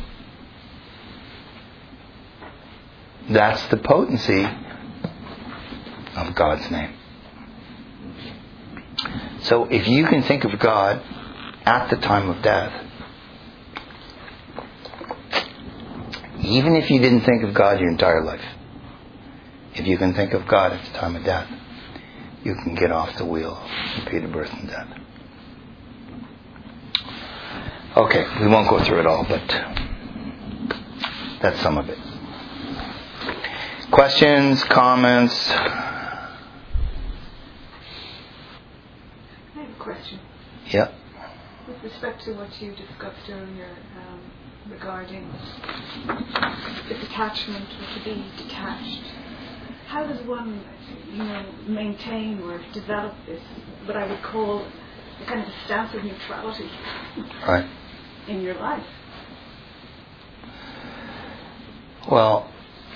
That's the potency of God's name. So if you can think of God at the time of death, even if you didn't think of God your entire life, if you can think of God at the time of death, you can get off the wheel of repeated birth and death. Okay, we won't go through it all, but that's some of it. Questions, comments? I have a question. Yeah. With respect to what you discussed earlier um, regarding the detachment or to be detached, how does one, you know, maintain or develop this, what I would call a kind of a stance of neutrality Right. in your life? Well,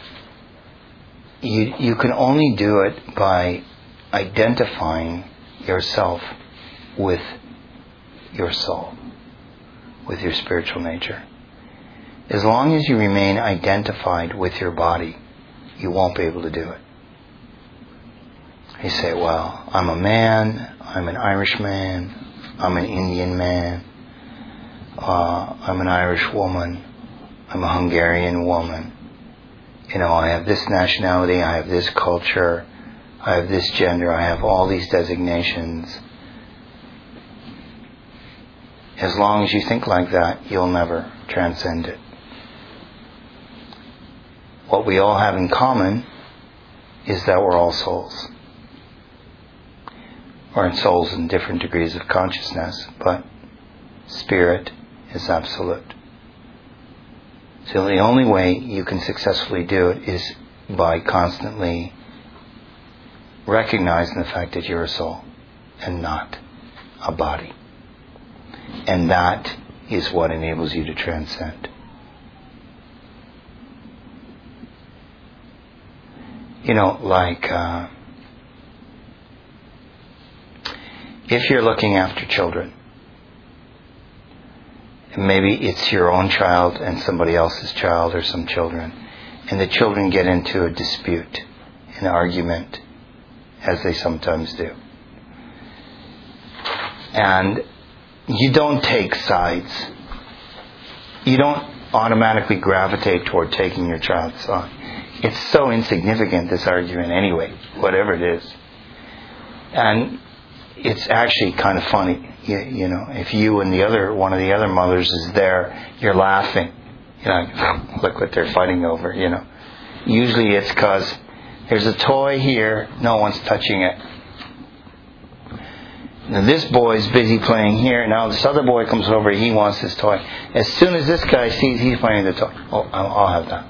you you can only do it by identifying yourself with your soul, with your spiritual nature. As long as you remain identified with your body, you won't be able to do it. You say, well, I'm a man, I'm an Irishman, I'm an Indian man, uh, I'm an Irish woman, I'm a Hungarian woman. You know, I have this nationality, I have this culture, I have this gender, I have all these designations. As long as you think like that, you'll never transcend it. What we all have in common is that we're all souls. Or souls in different degrees of consciousness, but spirit is absolute. So the only way you can successfully do it is by constantly recognizing the fact that you're a soul and not a body. And that is what enables you to transcend. You know, like uh, if you're looking after children, maybe it's your own child and somebody else's child or some children, and the children get into a dispute, an argument, as they sometimes do. And you don't take sides. You don't automatically gravitate toward taking your child's side. It's so insignificant, this argument anyway, whatever it is. And it's actually kind of funny. You, you know, if you and the other, one of the other mothers is there, you're laughing. You know, look what they're fighting over, you know. Usually it's because there's a toy here, no one's touching it. Now this boy's busy playing here, now this other boy comes over, he wants his toy. As soon as this guy sees he's playing the toy, oh, I'll, I'll have that.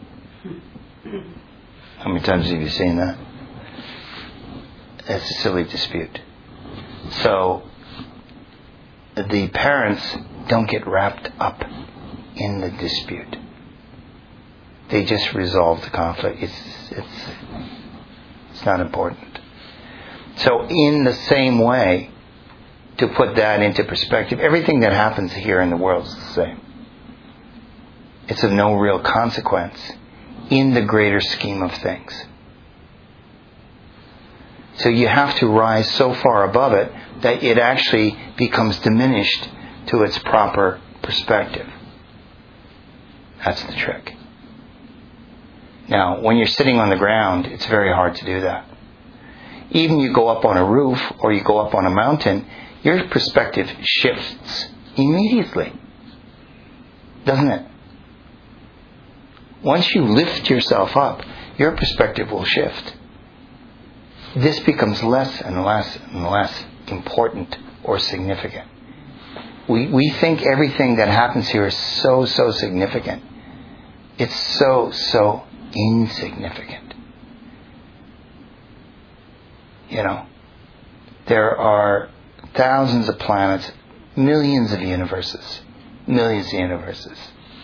How many times have you seen that? It's a silly dispute. So, the parents don't get wrapped up in the dispute. They just resolve the conflict. It's it's it's not important. So, in the same way, to put that into perspective, everything that happens here in the world is the same. It's of no real consequence in the greater scheme of things. So you have to rise so far above it that it actually becomes diminished to its proper perspective. That's the trick. Now, when you're sitting on the ground, it's very hard to do that. Even you go up on a roof or you go up on a mountain, your perspective shifts immediately. Doesn't it? Once you lift yourself up, your perspective will shift. This becomes less and less and less important or significant. We we think everything that happens here is so, so significant. It's so, so insignificant. You know, there are thousands of planets, millions of universes, millions of universes.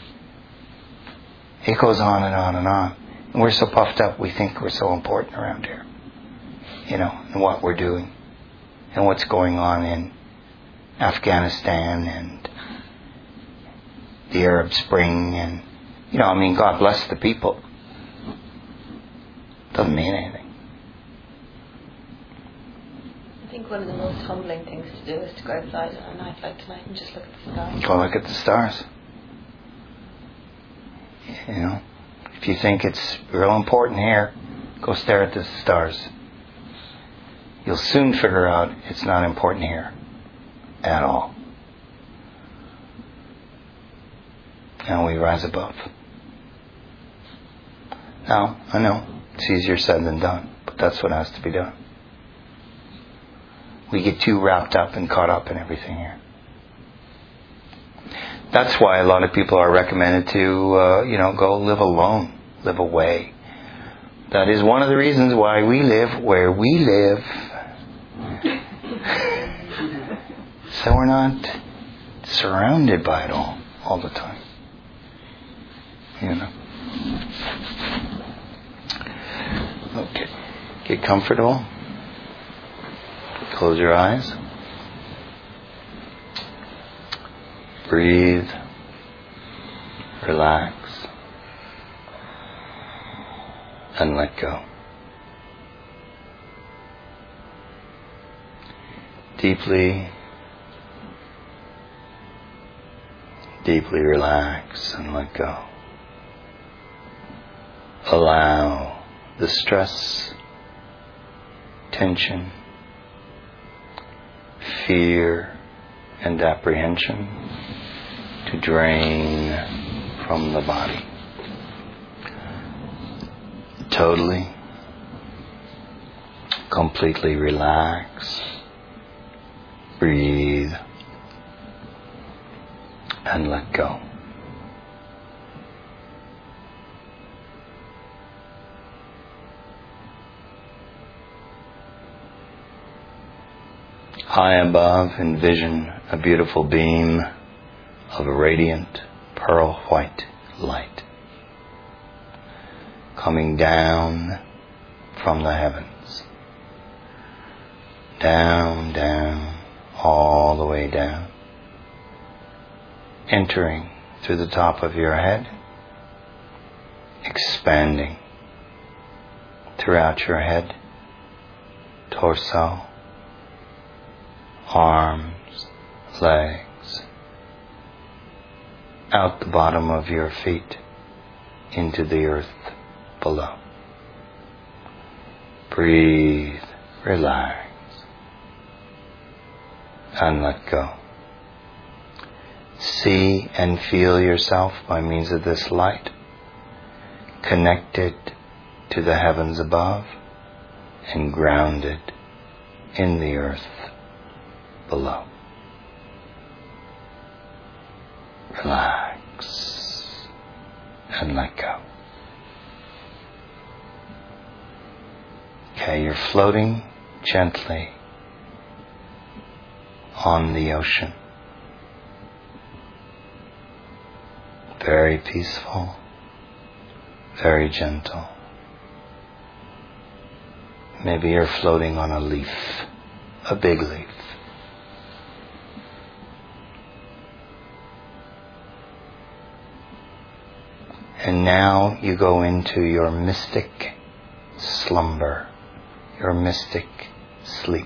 It goes on and on and on. And we're so puffed up, we think we're so important around here. You know, and what we're doing. And what's going on in Afghanistan and the Arab Spring. And, you know, I mean, God bless the people. Doesn't mean anything. I think one of the most humbling things to do is to go outside on a night like tonight and just look at the stars. Go look at the stars. You know, if you think it's real important here, go stare at the stars. You'll soon figure out it's not important here at all. And we rise above. Now, I know it's easier said than done, but that's what has to be done. We get too wrapped up and caught up in everything here. That's why a lot of people are recommended to, uh, you know, go live alone, live away. That is one of the reasons why we live where we live. So we're not surrounded by it all, all the time. You know. Okay. Get comfortable. Close your eyes. Breathe. Relax. And let go. Deeply, deeply relax and let go. Allow the stress, tension, fear, and apprehension to drain from the body. Totally, completely relax, breathe, and let go. High above, envision a beautiful beam of radiant pearl white light coming down from the heavens. Down, down, all the way down. Entering through the top of your head. Expanding throughout your head, torso, arms, legs, out the bottom of your feet into the earth below. Breathe, relax, and let go. See and feel yourself by means of this light, connected to the heavens above and grounded in the earth below. Relax and let go. Okay, you're floating gently on the ocean. Very peaceful, very gentle. Maybe you're floating on a leaf, a big leaf. And now you go into your mystic slumber, your mystic sleep.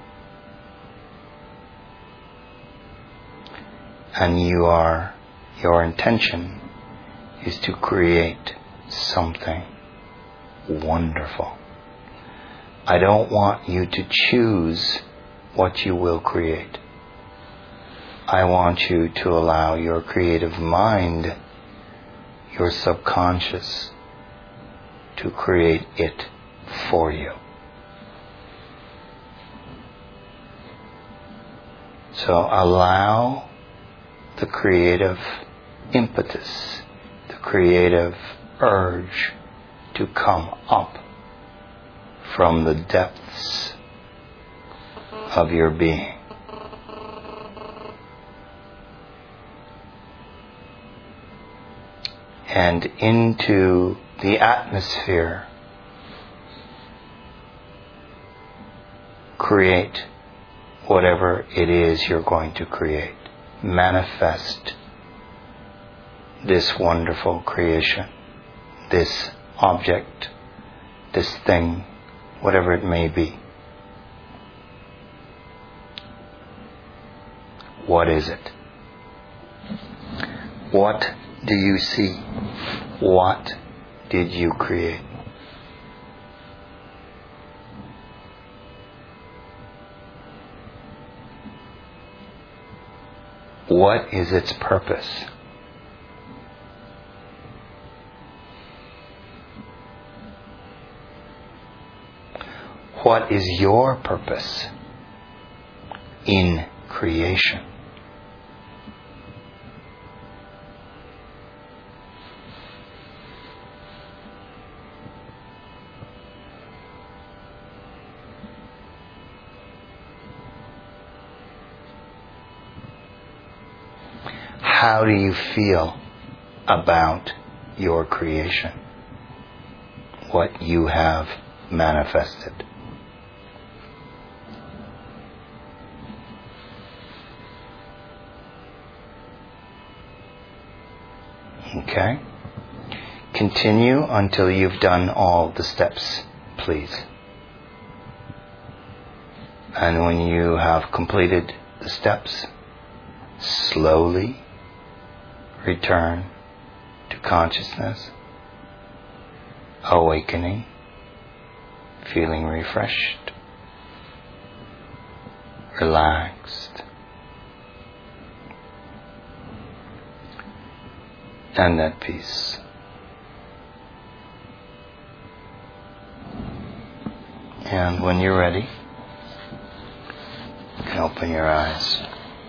And you are, your intention is to create something wonderful. I don't want you to choose what you will create. I want you to allow your creative mind, your subconscious, to create it for you. So allow the creative impetus, the creative urge to come up from the depths of your being. And into the atmosphere, create whatever it is you're going to create. Manifest this wonderful creation, this object, this thing, whatever it may be. What is it? What do you see? What did you create? What is its purpose? What is your purpose in creation? how do you feel about your creation? What you have manifested. Okay? Continue until you've done all the steps, please. And when you have completed the steps, slowly return to consciousness, awakening, feeling refreshed, relaxed, and at peace. And when you're ready, you can open your eyes.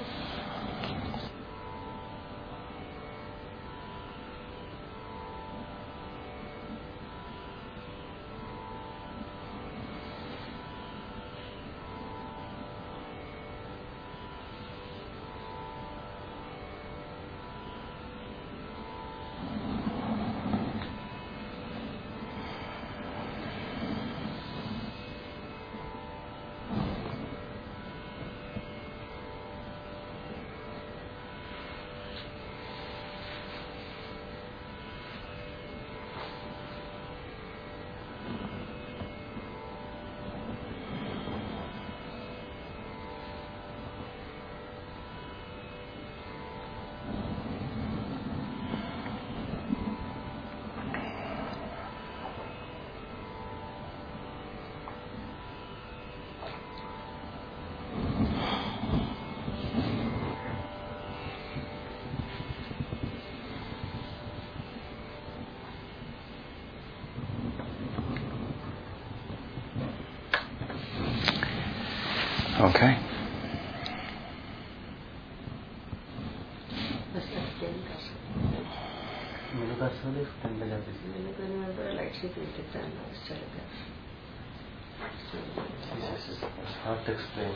Okay. It's hard to explain.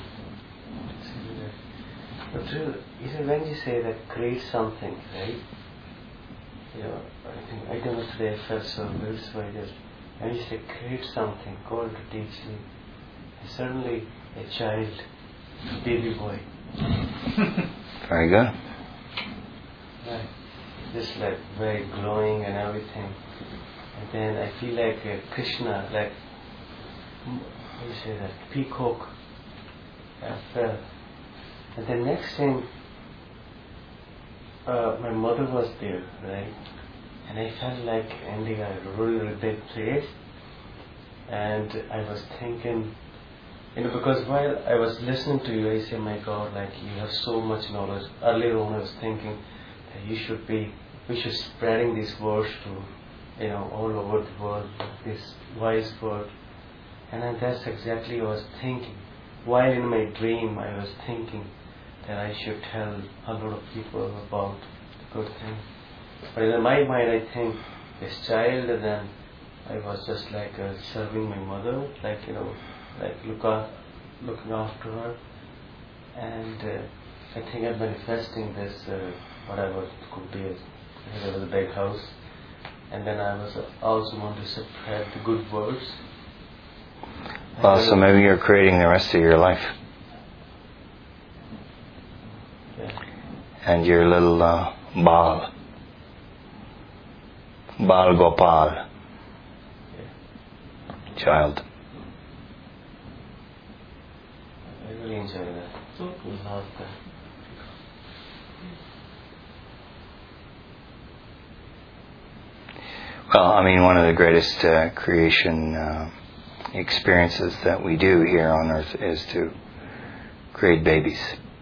But true, you see, when you say that create something, right? You know, I think I don't know today I felt so good, so I just when you say create something, go to teach me. Suddenly a child, a baby boy. Very good. Right. Just like very glowing and everything. And then I feel like uh, Krishna, like, how do you say that, peacock. I felt. And the next thing, uh, my mother was there, right? And I felt like ending a really, really big place. And I was thinking, you know, because while I was listening to you, I say, my God, like you have so much knowledge. Earlier on I was thinking that you should be, we should spreading these words to, you know, all over the world, this wise word. And then that's exactly what I was thinking. While in my dream I was thinking that I should tell a lot of people about the good thing. But in my mind I think this child, and then I was just like uh, serving my mother, like, you know, like look out, looking after her. And uh, I think I'm manifesting this, uh, whatever it could be. There was a big house. And then I was also want to spread the good words. Well, so maybe you're creating the rest of your life. Yeah. And your little uh, Baal. Baal Gopal. Yeah. Child. I really enjoy that. I love that. Well, I mean, one of the greatest uh, creation uh, experiences that we do here on earth is to create babies.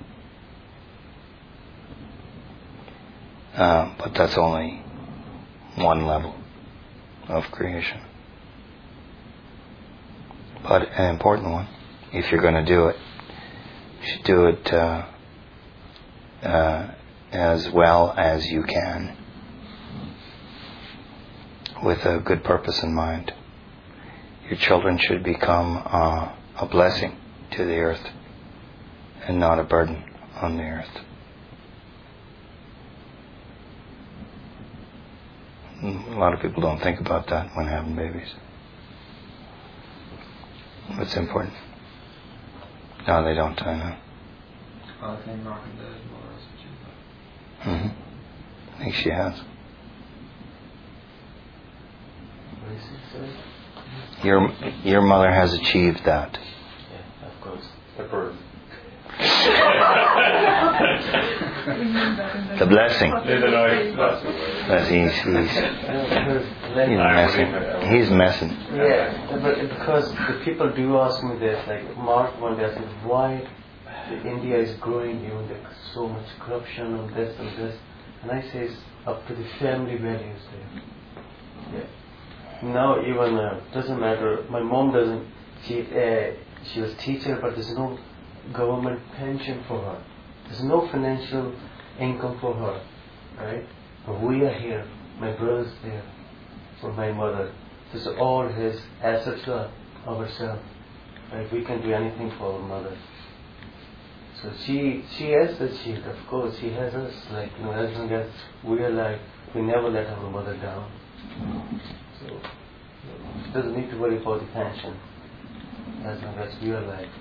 Uh, but that's only one level of creation. But an important one. If you're going to do it, you should do it uh, uh, as well as you can, with a good purpose in mind. Your children should become uh, a blessing to the earth and not a burden on the earth. A lot of people don't think about that when having babies. What's important? No, they don't, I know. I think Mark and Dad's mother has achieved that. Mm-hmm. I think she has. What is it, sorry? Your, your mother has achieved that. Yeah, of course. The birth. The blessing. Neither know I. That's the word. That's he's, he's, he's messing. He's messing. Yeah, but because the people do ask me this, like Mark one day asked me why India is growing, you know, there's so much corruption and this and this, and I say it's up to the family values there. Yeah. Now even uh, doesn't matter. My mom doesn't. She uh, she was teacher, but there's no government pension for her. There's no financial income for her, right? But we are here. My brother's there for my mother. This is all his assets are ourselves. Right? We can do anything for our mother. So she she has achieved, of course. She has us. Like, you know, as long as we are alive, we never let our mother down. So she doesn't need to worry about the pension as long as we are alive.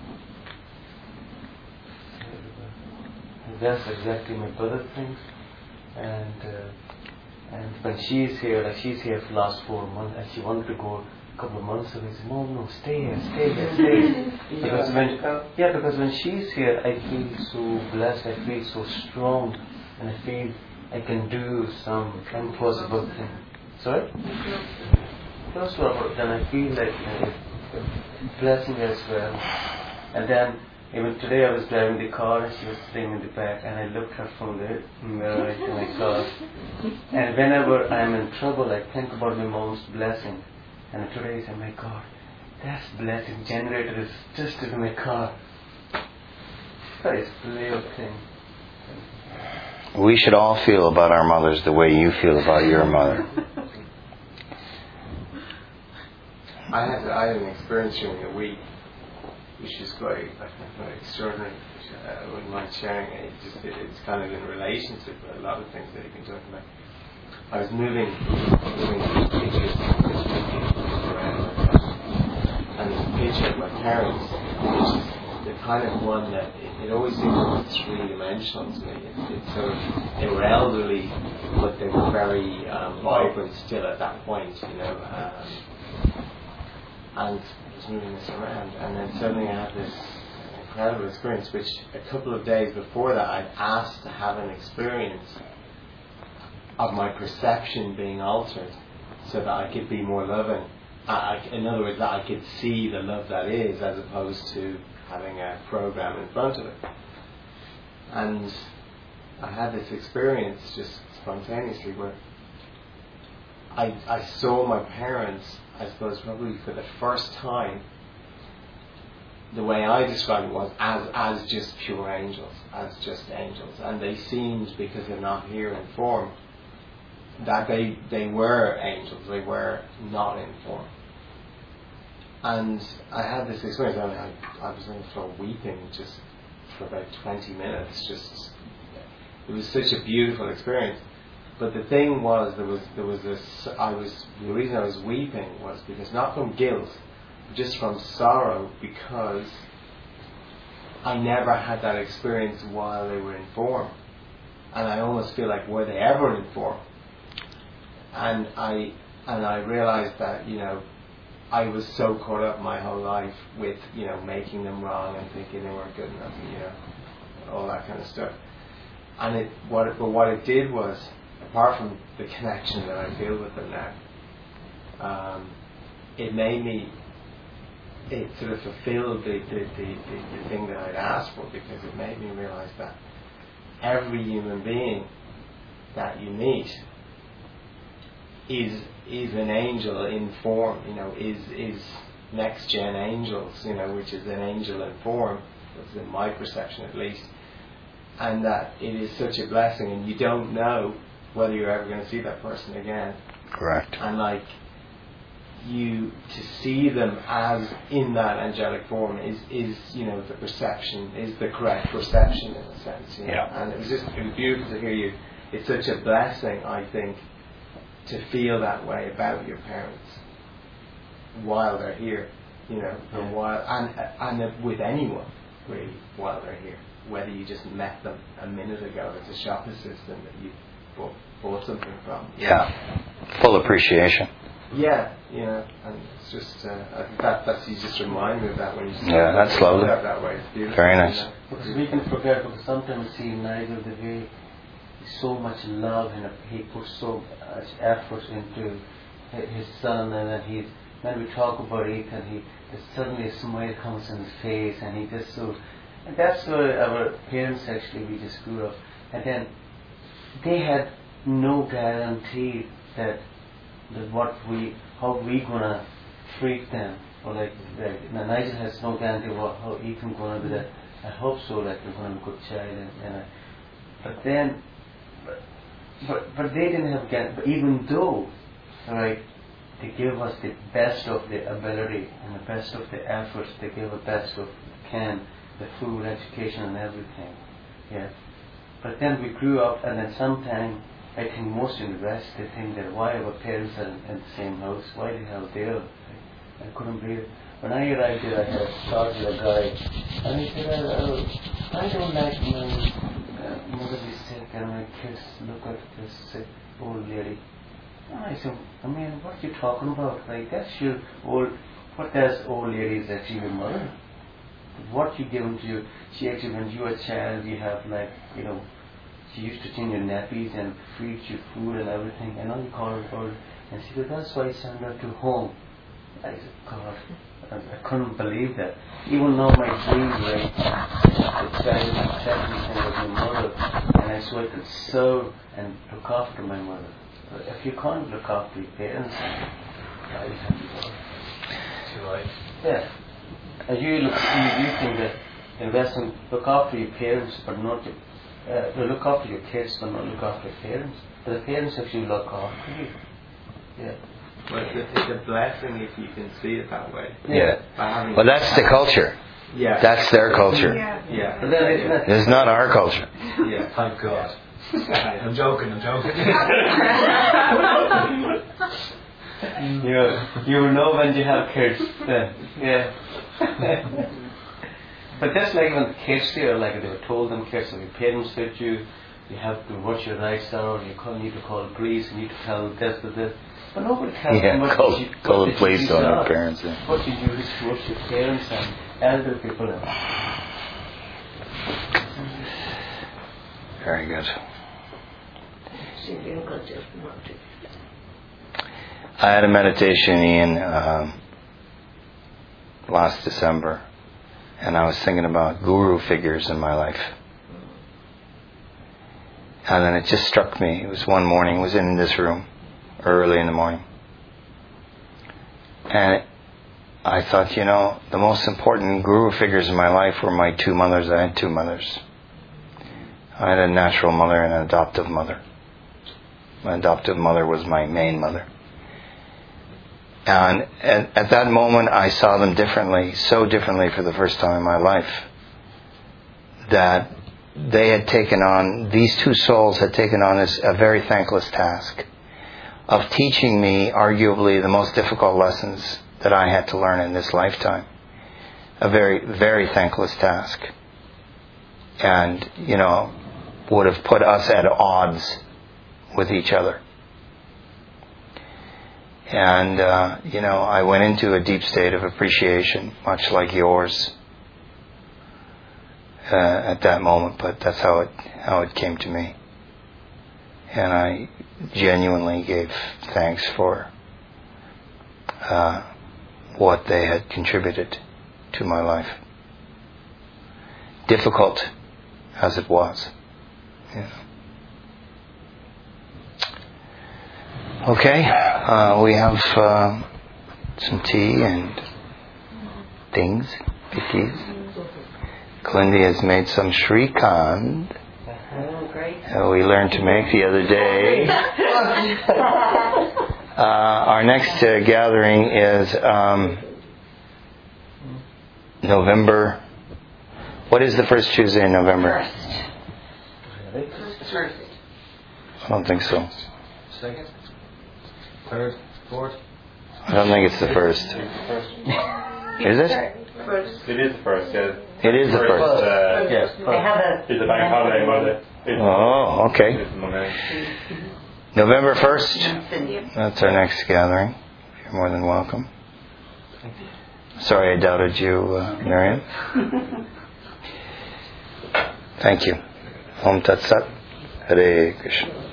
That's exactly my brother thinks. And uh, and when she's here, like she's here for the last four months, and she wanted to go a couple of months ago. I said, no, no, stay here, stay here, stay here. Because when yeah, because when she's here, I feel so blessed. I feel so strong, and I feel I can do some impossible thing. Sorry. Close to her, then I feel like uh, blessing as well. And then. Even today I was driving the car and she was sitting in the back and I looked her from the mirror into my car. And whenever I'm in trouble I think about my mom's blessing. And today I say, my God, that's blessing generator is just in my car. That is the real thing. We should all feel about our mothers the way you feel about your mother. I had I had an experience during the week which is quite, I think, quite extraordinary. Which I wouldn't mind sharing. It just, it, it's kind of in relation to a lot of things that you've been talking about. I was moving, moving these pictures around, and there's a picture of my parents, which is the kind of one that it, it always seems three dimensional to me. It, it's sort of, they were elderly, but they were very um, vibrant still at that point, you know. Um, and moving this around, and then suddenly I had this incredible experience, which a couple of days before that I'd asked to have an experience of my perception being altered so that I could be more loving. I, I, in other words, that I could see the love that is as opposed to having a program in front of it. And I had this experience just spontaneously where I, I saw my parents, I suppose probably for the first time, the way I described it was as as just pure angels, as just angels. And they seemed, because they're not here in form, that they, they were angels, they were not in form. And I had this experience, I, mean, I, I was on the floor weeping just for about twenty minutes, just, it was such a beautiful experience. But the thing was, there was there was this. I was the reason I was weeping was because not from guilt, but just from sorrow, because I never had that experience while they were in form, and I almost feel like were they ever in form? And I and I realized that you know I was so caught up my whole life with you know making them wrong and thinking they weren't good enough, you know, all that kind of stuff. And it what it, but what it did was, apart from the connection that I feel with them now, um, it made me, it sort of fulfilled the, the, the, the, the thing that I'd asked for, because it made me realize that every human being that you meet is is an angel in form, you know, is is next gen angels, you know, which is an angel in form, that's in my perception at least, and that it is such a blessing, and you don't know whether you're ever going to see that person again. Correct. And like you to see them as in that angelic form is, is you know the perception is the correct perception in a sense. You know? Yeah. And it was just it was beautiful to hear you. It's such a blessing, I think, to feel that way about your parents while they're here, you know, and while and and with anyone really while they're here, whether you just met them a minute ago as a shop assistant that you bought, bought something from. Yeah, full appreciation. Yeah, you know, and it's just uh, that that's you just remind me of that when you yeah, that's lovely. That, that way. It's beautiful. Very nice. You know? Because we can forget, because sometimes see Nigel the way so much love and he puts so much effort into his son, and then he when we talk about Ethan, he suddenly a smile comes on his face, and he just so. And that's where our parents actually we just grew up, and then they had no guarantee that that what we how we gonna treat them, or like, like now Nigel has no guarantee what how Ethan gonna be. That I hope so, like they're gonna be a good child, and, and I, but then but, but but they didn't have guarantee. But even though, right, they gave us the best of the ability and the best of the efforts, they gave the best of can, the food, education, and everything. Yeah. But then we grew up, and then sometime I think most in the West they think that why our parents are in, in the same house, why they have there. I, I couldn't believe it. When I arrived there, I had started a guy, and he said, oh, I don't like my uh, mother be sick and my kids look at this sick old lady. And I said, I mean, what are you talking about? Like, that's your old, what does old lady is actually your mother? What you given to you, she actually, when you were a child, you have like, you know, she used to change your nappies and feed you food and everything. And now you call her old. And she said, that's why I sent her to home. I said, God, I, I couldn't believe that. Even though my dream, right, the child technically was my mother, and I so I could serve and look after my mother. But if you can't look after your parents, how you can do that? Too right. Yeah. And you look, you, you think that invest in look after your parents, but not your, uh, to look after your kids, but not look after your parents. But the parents actually look after you. Yeah. Well, it's, a, it's a blessing if you can see it that way. Yeah. yeah. Well, that's the culture. Yeah. That's their culture. Yeah. Yeah. But then it's not. It's not our culture. Yeah. Thank God. I'm joking, I'm joking. you, you will know when you have kids then. Yeah. But that's like when the kids there, like they were told them kids, so your parents said you, you have to watch your rights down, you call, need to call police, you need to tell this to this. But nobody tells Yeah, them what call, you, call what the police on our are. parents. Yeah. What you use to watch your parents and elder people. And Very good. I had a meditation, Ian, um, last December, and I was thinking about guru figures in my life. And then it just struck me. It was one morning, I was in this room, early in the morning. And I thought, you know, the most important guru figures in my life were my two mothers. I had two mothers. I had a natural mother and an adoptive mother. My adoptive mother was my main mother. And at, at that moment, I saw them differently, so differently for the first time in my life, that they had taken on, these two souls had taken on this, a very thankless task of teaching me arguably the most difficult lessons that I had to learn in this lifetime. A very, very thankless task. And, you know, would have put us at odds with each other. And, uh, you know, I went into a deep state of appreciation, much like yours, uh, at that moment, but that's how it, how it came to me. And I genuinely gave thanks for uh, what they had contributed to my life. Difficult as it was. You know. Okay, uh, we have uh, some tea and things, bickies. Kalindi has made some Shrikand. Oh, great. Uh, we learned to make the other day. uh, our next uh, gathering is um, November. What is the first Tuesday in November? First. First. I don't think so. Second? third, fourth. I don't think it's the first. It's the first. Is it? First. It is the first, yeah. It is the first. Uh, Yes. They have a. it's a bank holiday Monday. It's, Oh, okay. it's Monday. November first. Yep. That's our next gathering. You're more than welcome. Sorry I doubted you, uh, Miriam. Thank you. Om Tat Sat. Hare Krishna.